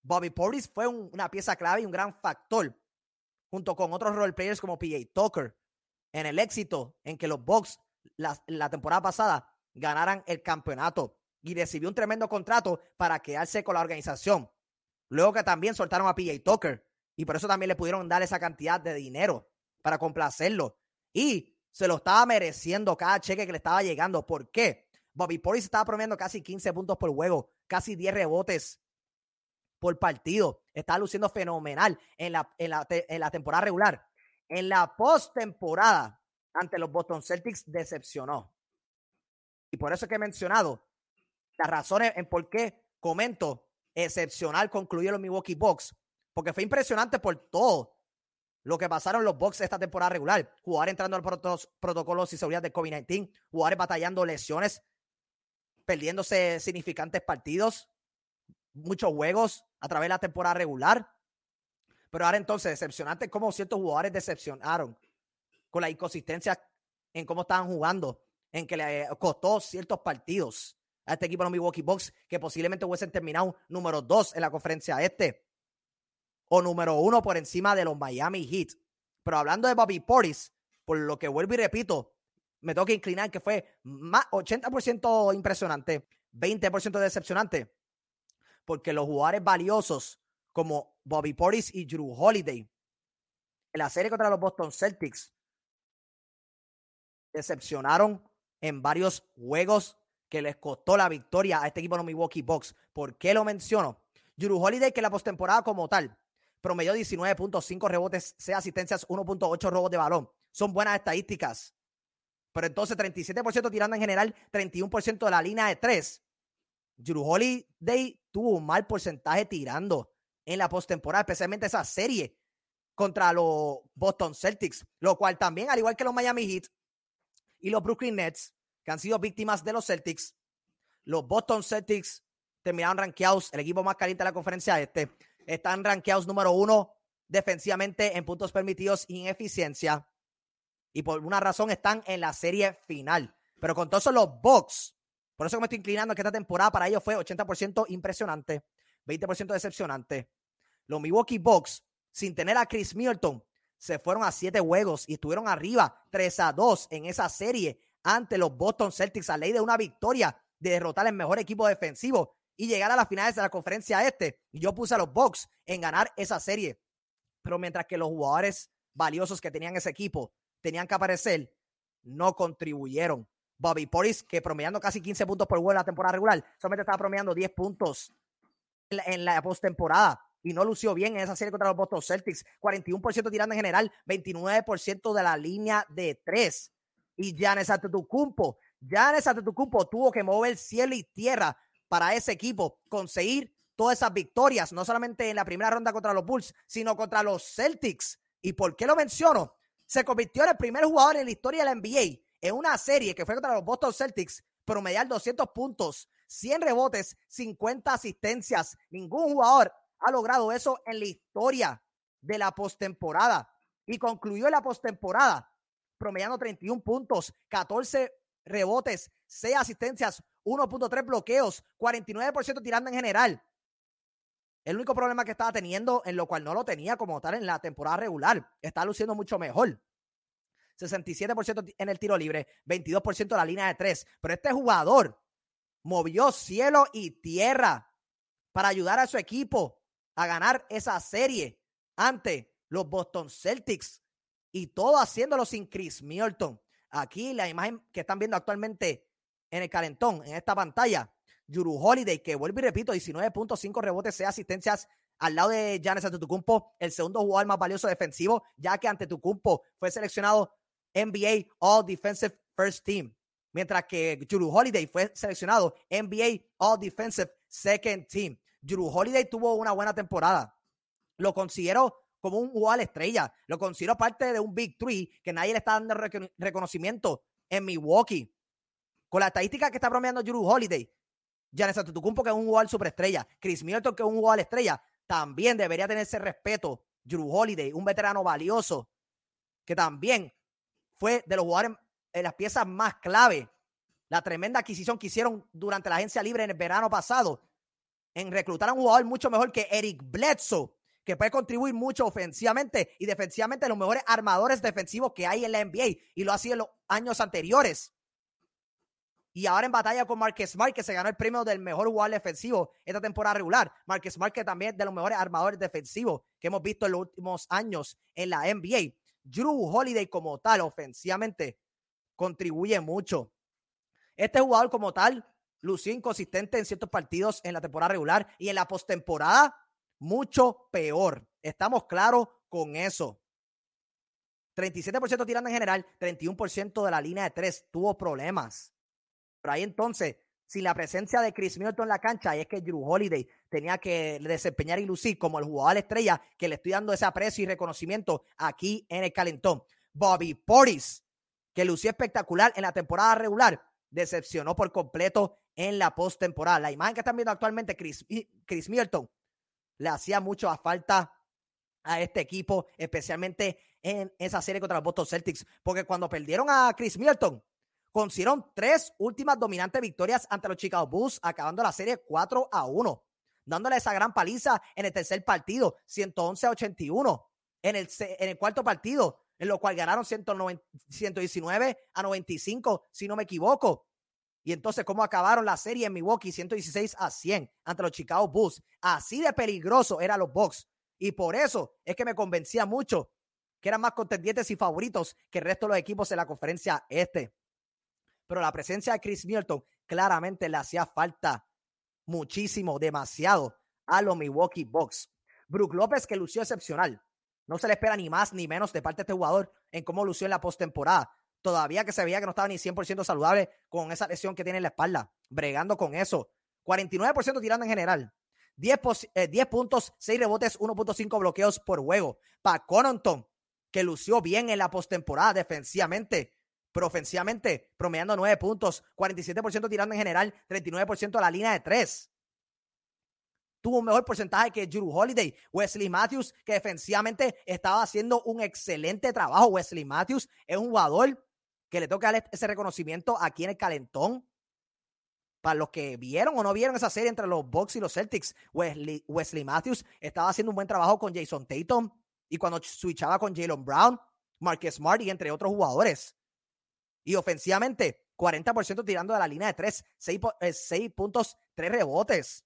Bobby Portis fue una pieza clave y un gran factor, junto con otros role players como PJ Tucker, en el éxito en que los Bucks la temporada pasada ganaran el campeonato, y recibió un tremendo contrato para quedarse con la organización. Luego que también soltaron a PJ Tucker, y por eso también le pudieron dar esa cantidad de dinero para complacerlo. Y se lo estaba mereciendo cada cheque que le estaba llegando. ¿Por qué? Bobby Portis estaba promediando casi 15 puntos por juego, casi 10 rebotes por partido. Estaba luciendo fenomenal en la temporada regular. En la postemporada, ante los Boston Celtics, decepcionó. Y por eso es que he mencionado las razones en por qué comento excepcional concluyó los Milwaukee Bucks, porque fue impresionante por todo lo que pasaron los Bucks esta temporada regular. Jugadores entrando a los protocolos y seguridad de COVID-19, jugadores batallando lesiones, perdiéndose significantes partidos, muchos juegos a través de la temporada regular. Pero ahora entonces, decepcionante cómo ciertos jugadores decepcionaron con la inconsistencia en cómo estaban jugando, en que le costó ciertos partidos a este equipo de los Milwaukee Bucks, que posiblemente hubiesen terminado número 2 en la conferencia este, o número 1 por encima de los Miami Heat. Pero hablando de Bobby Portis, por lo que vuelvo y repito, me tengo que inclinar que fue más 80% impresionante, 20% decepcionante, porque los jugadores valiosos como Bobby Portis y Jrue Holiday en la serie contra los Boston Celtics decepcionaron en varios juegos que les costó la victoria a este equipo de los Milwaukee Bucks. ¿Por qué lo menciono? Jrue Holiday, que en la postemporada como tal promedió 19.5 rebotes, 6 asistencias, 1.8 robos de balón. Son buenas estadísticas. Pero entonces 37% tirando en general, 31% de la línea de 3. Jrue Holiday tuvo un mal porcentaje tirando en la postemporada, especialmente esa serie contra los Boston Celtics, lo cual también, al igual que los Miami Heat y los Brooklyn Nets, que han sido víctimas de los Celtics, los Boston Celtics terminaron rankeados, el equipo más caliente de la conferencia este, están rankeados número 1 defensivamente en puntos permitidos y en eficiencia, y por una razón están en la serie final. Pero con todos los Bucks, por eso me estoy inclinando que esta temporada para ellos fue 80% impresionante, 20% decepcionante. Los Milwaukee Bucks, sin tener a Chris Middleton, se fueron a 7 juegos y estuvieron arriba 3-2 en esa serie ante los Boston Celtics, a ley de una victoria de derrotar el mejor equipo defensivo y llegar a las finales de la conferencia este. Y yo puse a los Bucks en ganar esa serie. Pero mientras que los jugadores valiosos que tenían ese equipo tenían que aparecer, no contribuyeron. Bobby Portis, que promediando casi 15 puntos por juego en la temporada regular, solamente estaba promediando 10 puntos en la postemporada y no lució bien en esa serie contra los Boston Celtics. 41% tirando en general, 29% de la línea de 3. Y Giannis Antetokounmpo tuvo que mover cielo y tierra para ese equipo conseguir todas esas victorias, no solamente en la primera ronda contra los Bulls, sino contra los Celtics. ¿Y por qué lo menciono? Se convirtió en el primer jugador en la historia de la NBA en una serie que fue contra los Boston Celtics, promediar 200 puntos, 100 rebotes, 50 asistencias. Ningún jugador ha logrado eso en la historia de la postemporada. Y concluyó la postemporada promediando 31 puntos, 14 rebotes, 6 asistencias, 1.3 bloqueos, 49% tirando en general. El único problema que estaba teniendo, en lo cual no lo tenía como tal en la temporada regular, está luciendo mucho mejor. 67% en el tiro libre, 22% en la línea de 3. Pero este jugador movió cielo y tierra para ayudar a su equipo a ganar esa serie ante los Boston Celtics. Y todo haciéndolo sin Chris Middleton. Aquí la imagen que están viendo actualmente en el calentón, en esta pantalla, Jrue Holiday, que vuelvo y repito, 19.5 rebotes, 6 asistencias, al lado de Giannis Antetokounmpo, el segundo jugador más valioso defensivo, ya que Antetokounmpo fue seleccionado NBA All Defensive First Team, mientras que Jrue Holiday fue seleccionado NBA All Defensive Second Team. Jrue Holiday tuvo una buena temporada. Lo considero como un jugador estrella. Lo considero parte de un Big Three que nadie le está dando reconocimiento en Milwaukee. Con la estadística que está promediando Jrue Holiday, Giannis Antetokounmpo, que es un jugador superestrella, Chris Middleton, que es un jugador estrella, también debería tener ese respeto. Jrue Holiday, un veterano valioso, que también fue de los jugadores en las piezas más clave. La tremenda adquisición que hicieron durante la agencia libre en el verano pasado en reclutar a un jugador mucho mejor que Eric Bledsoe, que puede contribuir mucho ofensivamente y defensivamente, los mejores armadores defensivos que hay en la NBA, y lo ha sido en los años anteriores. Y ahora en batalla con Marcus Smart, que se ganó el premio del mejor jugador defensivo esta temporada regular. Marcus Smart, que también es de los mejores armadores defensivos que hemos visto en los últimos años en la NBA. Jrue Holiday como tal, ofensivamente, contribuye mucho. Este jugador como tal lució inconsistente en ciertos partidos en la temporada regular, y en la postemporada mucho peor. Estamos claros con eso. 37% tirando en general, 31% de la línea de 3. Tuvo problemas. Pero ahí entonces, sin la presencia de Chris Middleton en la cancha, y es que Jrue Holiday tenía que desempeñar y lucir como el jugador estrella, que le estoy dando ese aprecio y reconocimiento aquí en el calentón. Bobby Portis, que lució espectacular en la temporada regular, decepcionó por completo en la postemporada. La imagen que están viendo actualmente, Chris Middleton, le hacía mucho a falta a este equipo, especialmente en esa serie contra los Boston Celtics, porque cuando perdieron a Chris Middleton, consiguieron 3 últimas dominantes victorias ante los Chicago Bulls, acabando la serie 4-1, dándole esa gran paliza en el tercer partido, 111-81, en el cuarto partido, en lo cual ganaron 119-95, si no me equivoco. Y entonces, ¿cómo acabaron la serie en Milwaukee? 116-100 ante los Chicago Bulls. Así de peligroso eran los Bucks. Y por eso es que me convencía mucho que eran más contendientes y favoritos que el resto de los equipos en la conferencia este. Pero la presencia de Chris Middleton claramente le hacía falta muchísimo, demasiado a los Milwaukee Bucks. Brook López, que lució excepcional. No se le espera ni más ni menos de parte de este jugador en cómo lució en la postemporada. Todavía que se veía que no estaba ni 100% saludable con esa lesión que tiene en la espalda. Bregando con eso. 49% tirando en general. 10 puntos, 6 rebotes, 1.5 bloqueos por juego. Pat Connaughton, que lució bien en la postemporada defensivamente, pero ofensivamente promediando 9 puntos, 47% tirando en general, 39% a la línea de 3. Tuvo un mejor porcentaje que Jrue Holiday. Wesley Matthews, que defensivamente estaba haciendo un excelente trabajo. Wesley Matthews es un jugador que le toca darle ese reconocimiento aquí en el calentón. Para los que vieron o no vieron esa serie entre los Bucks y los Celtics, Wesley Matthews estaba haciendo un buen trabajo con Jason Tatum, y cuando switchaba con Jaylen Brown, Marcus Smart y entre otros jugadores. Y ofensivamente, 40% tirando de la línea de 3, 6 puntos, 3 rebotes.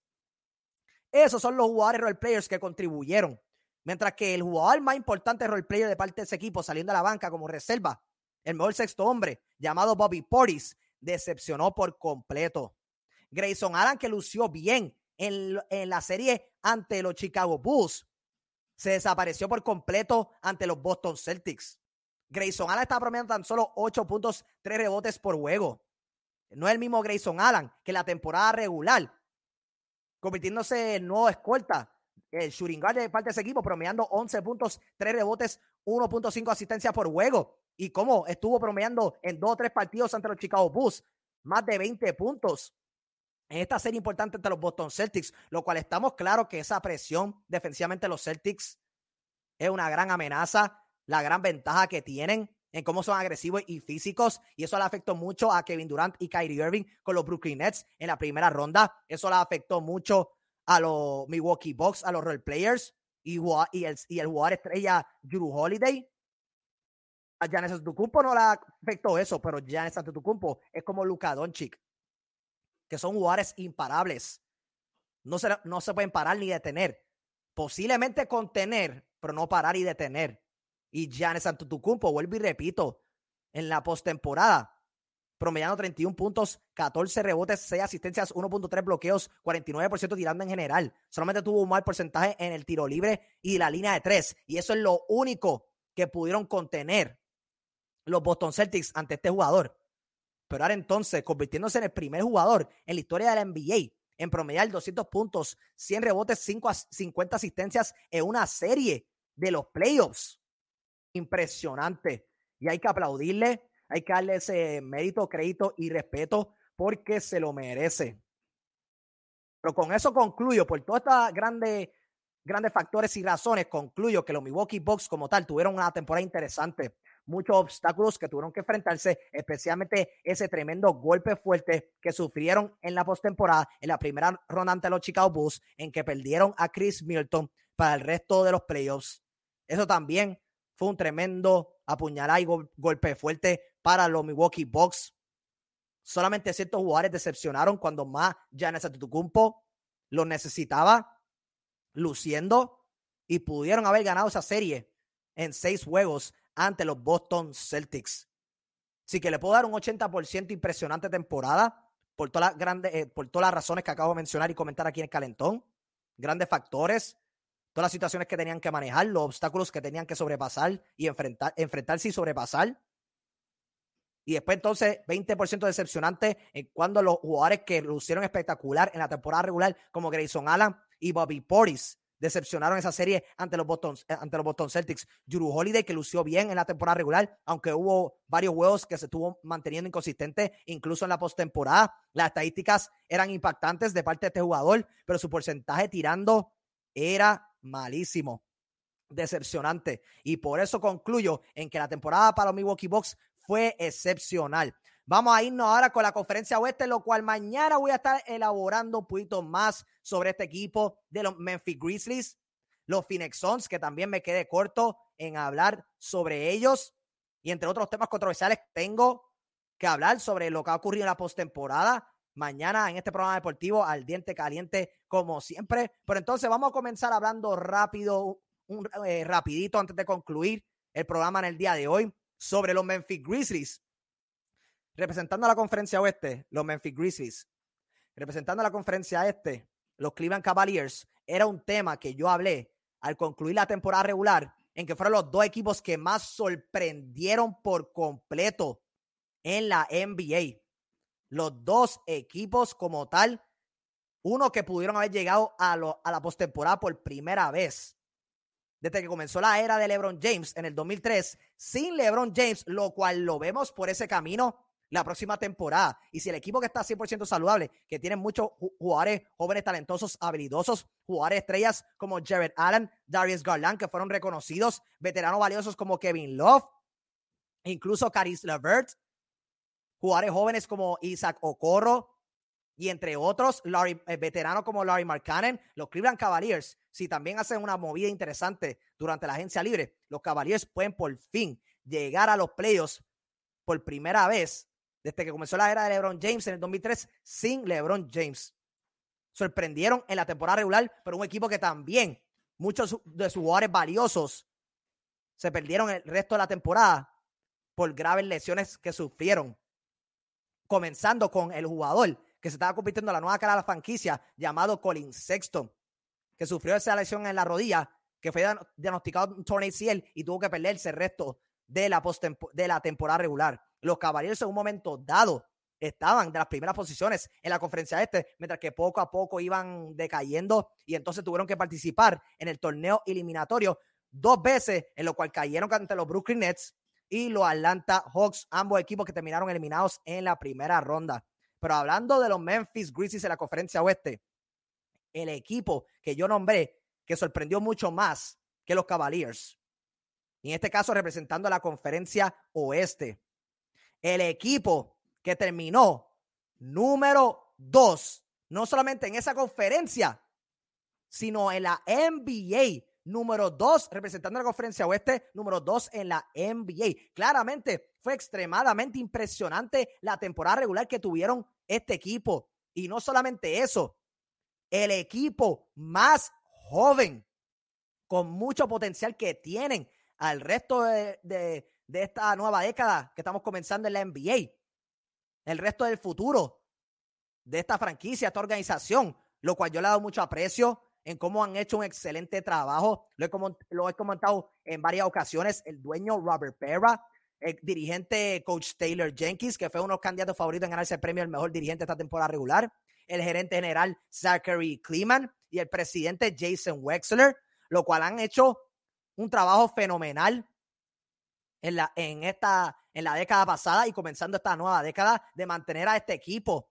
Esos son los jugadores role players que contribuyeron. Mientras que el jugador más importante role player de parte de ese equipo, saliendo a la banca como reserva, el mejor sexto hombre, llamado Bobby Portis, decepcionó por completo. Grayson Allen, que lució bien en la serie ante los Chicago Bulls, se desapareció por completo ante los Boston Celtics. Grayson Allen está promediando tan solo 8 puntos, 3 rebotes por juego. No es el mismo Grayson Allen que la temporada regular, convirtiéndose en nuevo escolta, el shooting guard de parte de ese equipo, promediando 11 puntos, 3 rebotes, 1.5 asistencias por juego. Y cómo estuvo promediando en 2 o 3 partidos ante los Chicago Bulls, más de 20 puntos en esta serie importante ante los Boston Celtics, lo cual estamos claros que esa presión defensivamente de los Celtics es una gran amenaza, la gran ventaja que tienen en cómo son agresivos y físicos, y eso le afectó mucho a Kevin Durant y Kyrie Irving con los Brooklyn Nets en la primera ronda. Eso le afectó mucho a los Milwaukee Bucks, a los role players, y el jugador estrella Jrue Holiday. A Giannis Antetokounmpo no le afectó eso, pero Giannis Antetokounmpo es como Luka Doncic, que son jugadores imparables. No se pueden parar ni detener. Posiblemente contener, pero no parar y detener. Y Giannis Antetokounmpo, vuelvo y repito, en la postemporada, promediando 31 puntos, 14 rebotes, 6 asistencias, 1.3 bloqueos, 49% tirando en general. Solamente tuvo un mal porcentaje en el tiro libre y la línea de 3. Y eso es lo único que pudieron contener los Boston Celtics ante este jugador. Pero ahora entonces, convirtiéndose en el primer jugador en la historia de la NBA en promediar 200 puntos, 100 rebotes, 50 asistencias en una serie de los playoffs. Impresionante. Y hay que aplaudirle, hay que darle ese mérito, crédito y respeto porque se lo merece. Pero con eso concluyo, por todas estas grandes factores y razones, concluyo que los Milwaukee Bucks como tal tuvieron una temporada interesante, muchos obstáculos que tuvieron que enfrentarse, especialmente ese tremendo golpe fuerte que sufrieron en la postemporada, en la primera ronda ante los Chicago Bulls, en que perdieron a Chris Middleton para el resto de los playoffs. Eso también fue un tremendo apuñalada y golpe fuerte para los Milwaukee Bucks. Solamente ciertos jugadores decepcionaron cuando más Giannis Antetokounmpo los necesitaba, luciendo, y pudieron haber ganado esa serie en 6 juegos ante los Boston Celtics. Así que le puedo dar un 80% impresionante temporada por todas las razones que acabo de mencionar y comentar aquí en el Calentón. Grandes factores, todas las situaciones que tenían que manejar, los obstáculos que tenían que sobrepasar y enfrentarse y sobrepasar. Y después entonces 20% decepcionante en cuando los jugadores que lucieron espectacular en la temporada regular, como Grayson Allen y Bobby Portis, decepcionaron esa serie ante los Boston Celtics. Jrue Holiday, que lució bien en la temporada regular, aunque hubo varios juegos que se estuvo manteniendo inconsistente, incluso en la postemporada. Las estadísticas eran impactantes de parte de este jugador, pero su porcentaje tirando era malísimo, decepcionante. Y por eso concluyo en que la temporada para los Milwaukee Bucks fue excepcional. Vamos a irnos ahora con la conferencia oeste, lo cual mañana voy a estar elaborando un poquito más sobre este equipo de los Memphis Grizzlies, los Phoenix Suns, que también me quedé corto en hablar sobre ellos, y entre otros temas controversiales tengo que hablar sobre lo que ha ocurrido en la postemporada mañana en este programa deportivo al diente caliente como siempre. Pero entonces vamos a comenzar hablando rapidito antes de concluir el programa en el día de hoy sobre los Memphis Grizzlies. Representando a la conferencia oeste, los Memphis Grizzlies. Representando a la conferencia este, los Cleveland Cavaliers. Era un tema que yo hablé al concluir la temporada regular, en que fueron los dos equipos que más sorprendieron por completo en la NBA. Los dos equipos como tal, uno que pudieron haber llegado a la postemporada por primera vez desde que comenzó la era de LeBron James en el 2003, sin LeBron James, lo cual lo vemos por ese camino la próxima temporada. Y si el equipo que está 100% saludable, que tiene muchos jugadores jóvenes talentosos, habilidosos, jugadores estrellas como Jared Allen, Darius Garland, que fueron reconocidos, veteranos valiosos como Kevin Love, incluso Caris LeVert, jugadores jóvenes como Isaac Okoro, y entre otros, veteranos como Larry Markkanen, los Cleveland Cavaliers, si también hacen una movida interesante durante la agencia libre, los Cavaliers pueden por fin llegar a los playoffs por primera vez desde que comenzó la era de LeBron James en el 2003 sin LeBron James. Sorprendieron en la temporada regular, pero un equipo que también muchos de sus jugadores valiosos se perdieron el resto de la temporada por graves lesiones que sufrieron. Comenzando con el jugador que se estaba convirtiendo en la nueva cara de la franquicia, llamado Colin Sexton, que sufrió esa lesión en la rodilla, que fue diagnosticado un torn ACL y tuvo que perderse el resto de la temporada regular. Los Cavaliers en un momento dado estaban de las primeras posiciones en la conferencia este, mientras que poco a poco iban decayendo y entonces tuvieron que participar en el torneo eliminatorio 2 veces, en lo cual cayeron ante los Brooklyn Nets y los Atlanta Hawks, ambos equipos que terminaron eliminados en la primera ronda. Pero hablando de los Memphis Grizzlies en la conferencia oeste, el equipo que yo nombré, que sorprendió mucho más que los Cavaliers, y en este caso representando a la conferencia oeste, el equipo que terminó número 2, no solamente en esa conferencia, sino en la NBA, número 2, representando a la conferencia oeste, número 2 en la NBA. Claramente fue extremadamente impresionante la temporada regular que tuvieron este equipo. Y no solamente eso, el equipo más joven, con mucho potencial que tienen al resto de esta nueva década que estamos comenzando en la NBA, el resto del futuro de esta franquicia, esta organización, lo cual yo le he dado mucho aprecio en cómo han hecho un excelente trabajo. Lo he comentado en varias ocasiones. El dueño Robert Pera, el dirigente coach Taylor Jenkins, que fue uno de los candidatos favoritos en ganarse el premio al mejor dirigente esta temporada regular, el gerente general Zachary Kliman y el presidente Jason Wexler, lo cual han hecho un trabajo fenomenal en la década pasada y comenzando esta nueva década de mantener a este equipo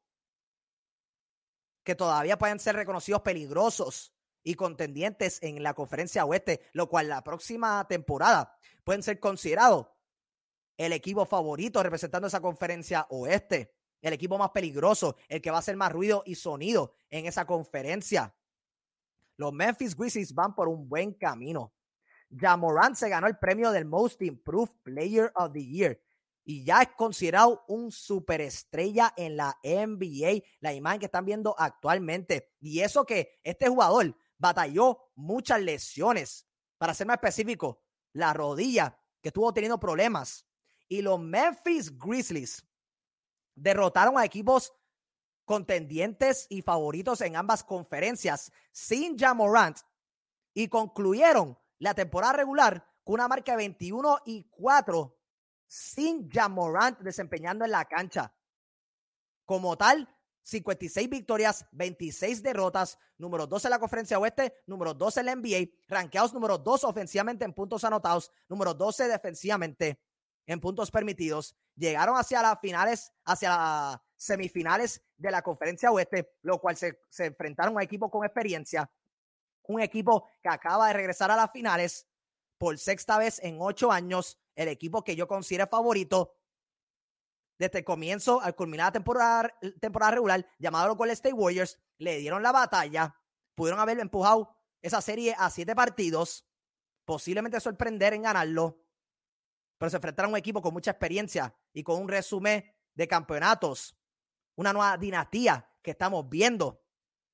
que todavía pueden ser reconocidos peligrosos y contendientes en la conferencia oeste, lo cual la próxima temporada pueden ser considerados el equipo favorito representando esa conferencia oeste, el equipo más peligroso, el que va a hacer más ruido y sonido en esa conferencia. Los Memphis Grizzlies van por un buen camino. Ja Morant se ganó el premio del Most Improved Player of the Year y ya es considerado un superestrella en la NBA, la imagen que están viendo actualmente. Y eso que este jugador batalló muchas lesiones, para ser más específico, la rodilla, que estuvo teniendo problemas. Y los Memphis Grizzlies derrotaron a equipos contendientes y favoritos en ambas conferencias sin Ja Morant y concluyeron la temporada regular con una marca de 21-4 sin Ja Morant desempeñando en la cancha. Como tal, 56 victorias, 26 derrotas, número 2 en la conferencia oeste, número 2 en la NBA, rankeados número 2 ofensivamente en puntos anotados, número 12 defensivamente en puntos permitidos. Llegaron hacia las finales, hacia las semifinales de la conferencia oeste, lo cual se enfrentaron a un equipo con experiencia, un equipo que acaba de regresar a las finales por sexta vez en 8 años, el equipo que yo considero favorito desde el comienzo al culminar la temporada regular, llamado los Golden State Warriors. Le dieron la batalla, pudieron haber empujado esa serie a 7 partidos, posiblemente sorprender en ganarlo, pero se enfrentaron a un equipo con mucha experiencia y con un resumen de campeonatos, una nueva dinastía que estamos viendo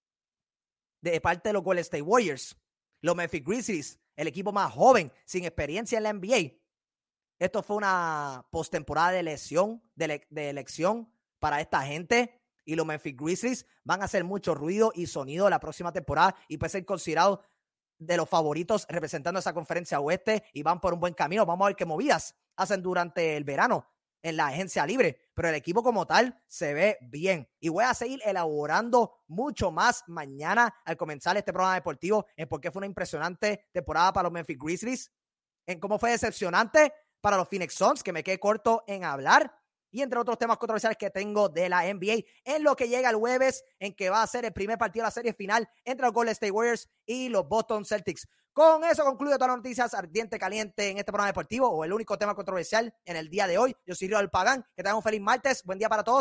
de parte de los Golden State Warriors. Los Memphis Grizzlies, el equipo más joven, sin experiencia en la NBA. Esto fue una postemporada de elección para esta gente, y los Memphis Grizzlies van a hacer mucho ruido y sonido la próxima temporada y pueden ser considerados de los favoritos representando esa conferencia oeste y van por un buen camino. Vamos a ver qué movidas hacen durante el verano en la agencia libre, pero el equipo como tal se ve bien y voy a seguir elaborando mucho más mañana al comenzar este programa deportivo en por qué fue una impresionante temporada para los Memphis Grizzlies, en cómo fue decepcionante para los Phoenix Suns, que me quedé corto en hablar, y entre otros temas controversiales que tengo de la NBA, en lo que llega el jueves, en que va a ser el primer partido de la serie final entre los Golden State Warriors y los Boston Celtics. Con eso concluyo todas las noticias ardiente caliente en este programa deportivo, o el único tema controversial en el día de hoy. Yo soy Río del Pagán, que tengan un feliz martes, buen día para todos.